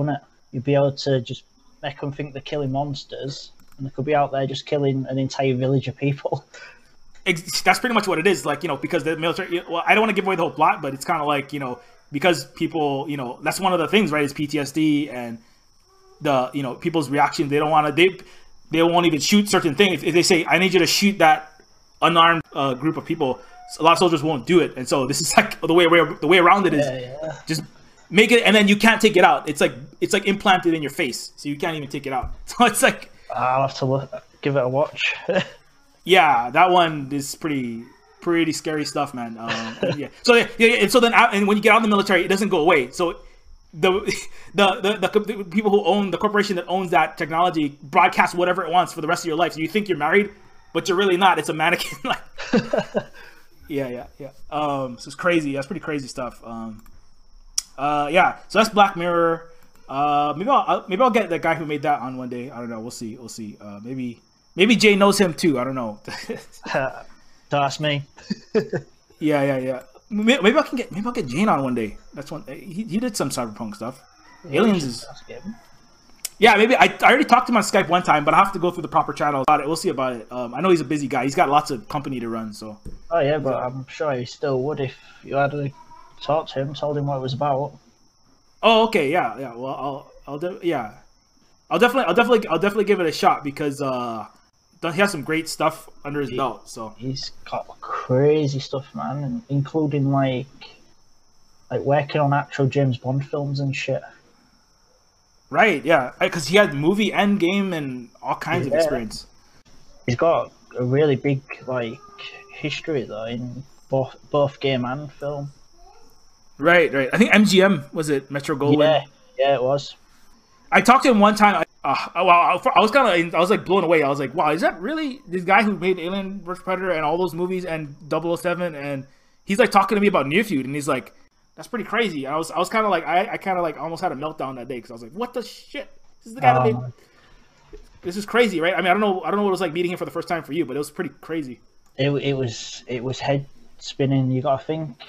you'd be able to just make them think they're killing monsters, and they could be out there just killing an entire village of people. That's pretty much what it is. Like, because the military, well, I don't want to give away the whole plot, but it's kind of like, because people, that's one of the things, right, is PTSD and the, people's reaction. They don't want to, they won't even shoot certain things. If they say, I need you to shoot that unarmed group of people, a lot of soldiers won't do it. And so this is like the way around it is just make it, and then you can't take it out. It's like implanted in your face, so you can't even take it out. So it's like, I'll have to give it a watch. Yeah, that one is pretty scary stuff, man. Yeah. So and so then and when you get out of the military, it doesn't go away. So the people who own the corporation that owns that technology broadcasts whatever it wants for the rest of your life. So you think you're married, but you're really not. It's a mannequin. Like, yeah. So it's crazy. That's pretty crazy stuff. Yeah. So that's Black Mirror. Maybe I'll get the guy who made that on one day. I don't know. We'll see. Maybe Jay knows him too. I don't know. Don't ask me. Yeah. Maybe I'll get Jane on one day. That's one. He did some cyberpunk stuff. Yeah, Aliens is. Yeah, maybe I already talked to him on Skype one time, but I have to go through the proper channels about it. We'll see about it. I know he's a busy guy. He's got lots of company to run. So. Oh yeah, but I'm sure he still would if you had to talk to him, told him what it was about. Oh, okay, yeah. Well, I'll definitely give it a shot because he has some great stuff under his belt. So he's got crazy stuff, man, including like working on actual James Bond films and shit. Right, yeah, because he had movie Endgame and all kinds of experience. He's got a really big history though in both game and film. Right. I think MGM, was it Metro Goldwyn? Yeah, it was. I talked to him one time. I was like blown away. I was like, wow, is that really this guy who made Alien vs Predator and all those movies and 007? And he's like talking to me about Near Feud, and he's like, that's pretty crazy. I was kind of like, I kind of like almost had a meltdown that day because I was like, what the shit? This is the guy that made. This is crazy, right? I mean, I don't know what it was like meeting him for the first time for you, but it was pretty crazy. It was head spinning. You got to think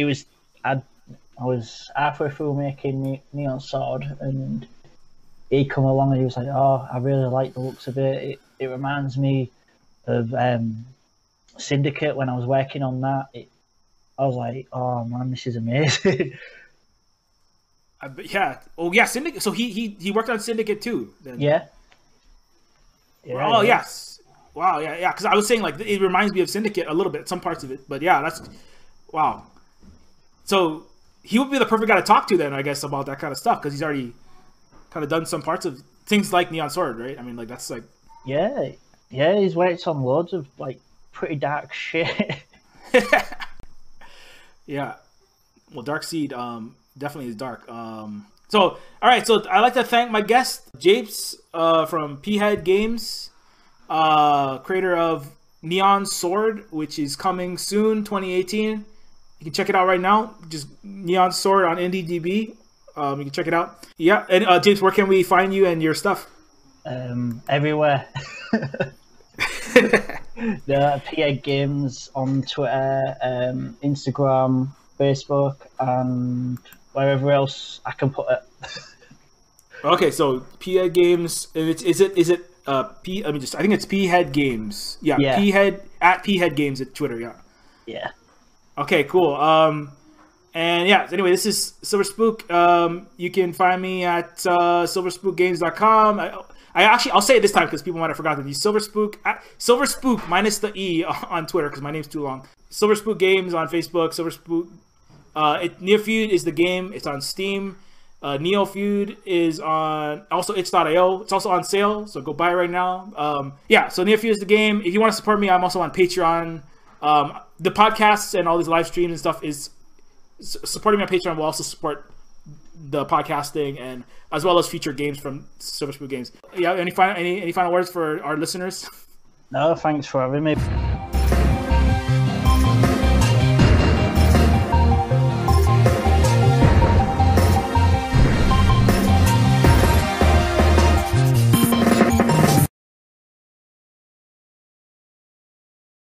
I was halfway through making Neon Sword, and he come along and he was like, "Oh, I really like the looks of it. It reminds me of Syndicate when I was working on that." I was like, "Oh man, this is amazing." Yeah. Oh yeah, Syndicate. So he worked on Syndicate too. Then. Yeah. Oh yes. Wow. Yeah. Because I was saying like it reminds me of Syndicate a little bit, some parts of it, but yeah, that's wow. So. He would be the perfect guy to talk to then, I guess, about that kind of stuff because he's already kind of done some parts of things like Neon Sword, right? I mean, like that's like yeah, he's worked on loads of like pretty dark shit. Yeah, well, Darkseid definitely is dark. So all right, so I'd like to thank my guest Japes from P-Head Games, creator of Neon Sword, which is coming soon, 2018. You can check it out right now. Just Neon Sword on IndieDB. You can check it out. Yeah. And James, where can we find you and your stuff? Everywhere. The PA Games on Twitter, Instagram, Facebook, and wherever else I can put it. Okay, so PA Games. Is it P? I think it's P-Head Games. Yeah. P-Head at P-Head Games at Twitter. Yeah. Yeah. Okay, cool. And yeah, anyway, this is Silver Spook. You can find me at silverspookgames.com. I'll say it this time because people might have forgotten. Silver Spook minus the E on Twitter because my name's too long. Silver Spook Games on Facebook. Silver Spook. Near Feud is the game. It's on Steam. Neo Feud is on also itch.io. It's also on sale, so go buy it right now. Yeah, so Near Feud is the game. If you want to support me, I'm also on Patreon. The podcasts and all these live streams and stuff is supporting me on Patreon will also support the podcasting and as well as feature games from Silver Spook Games. Yeah, any final words for our listeners? No, thanks for having me.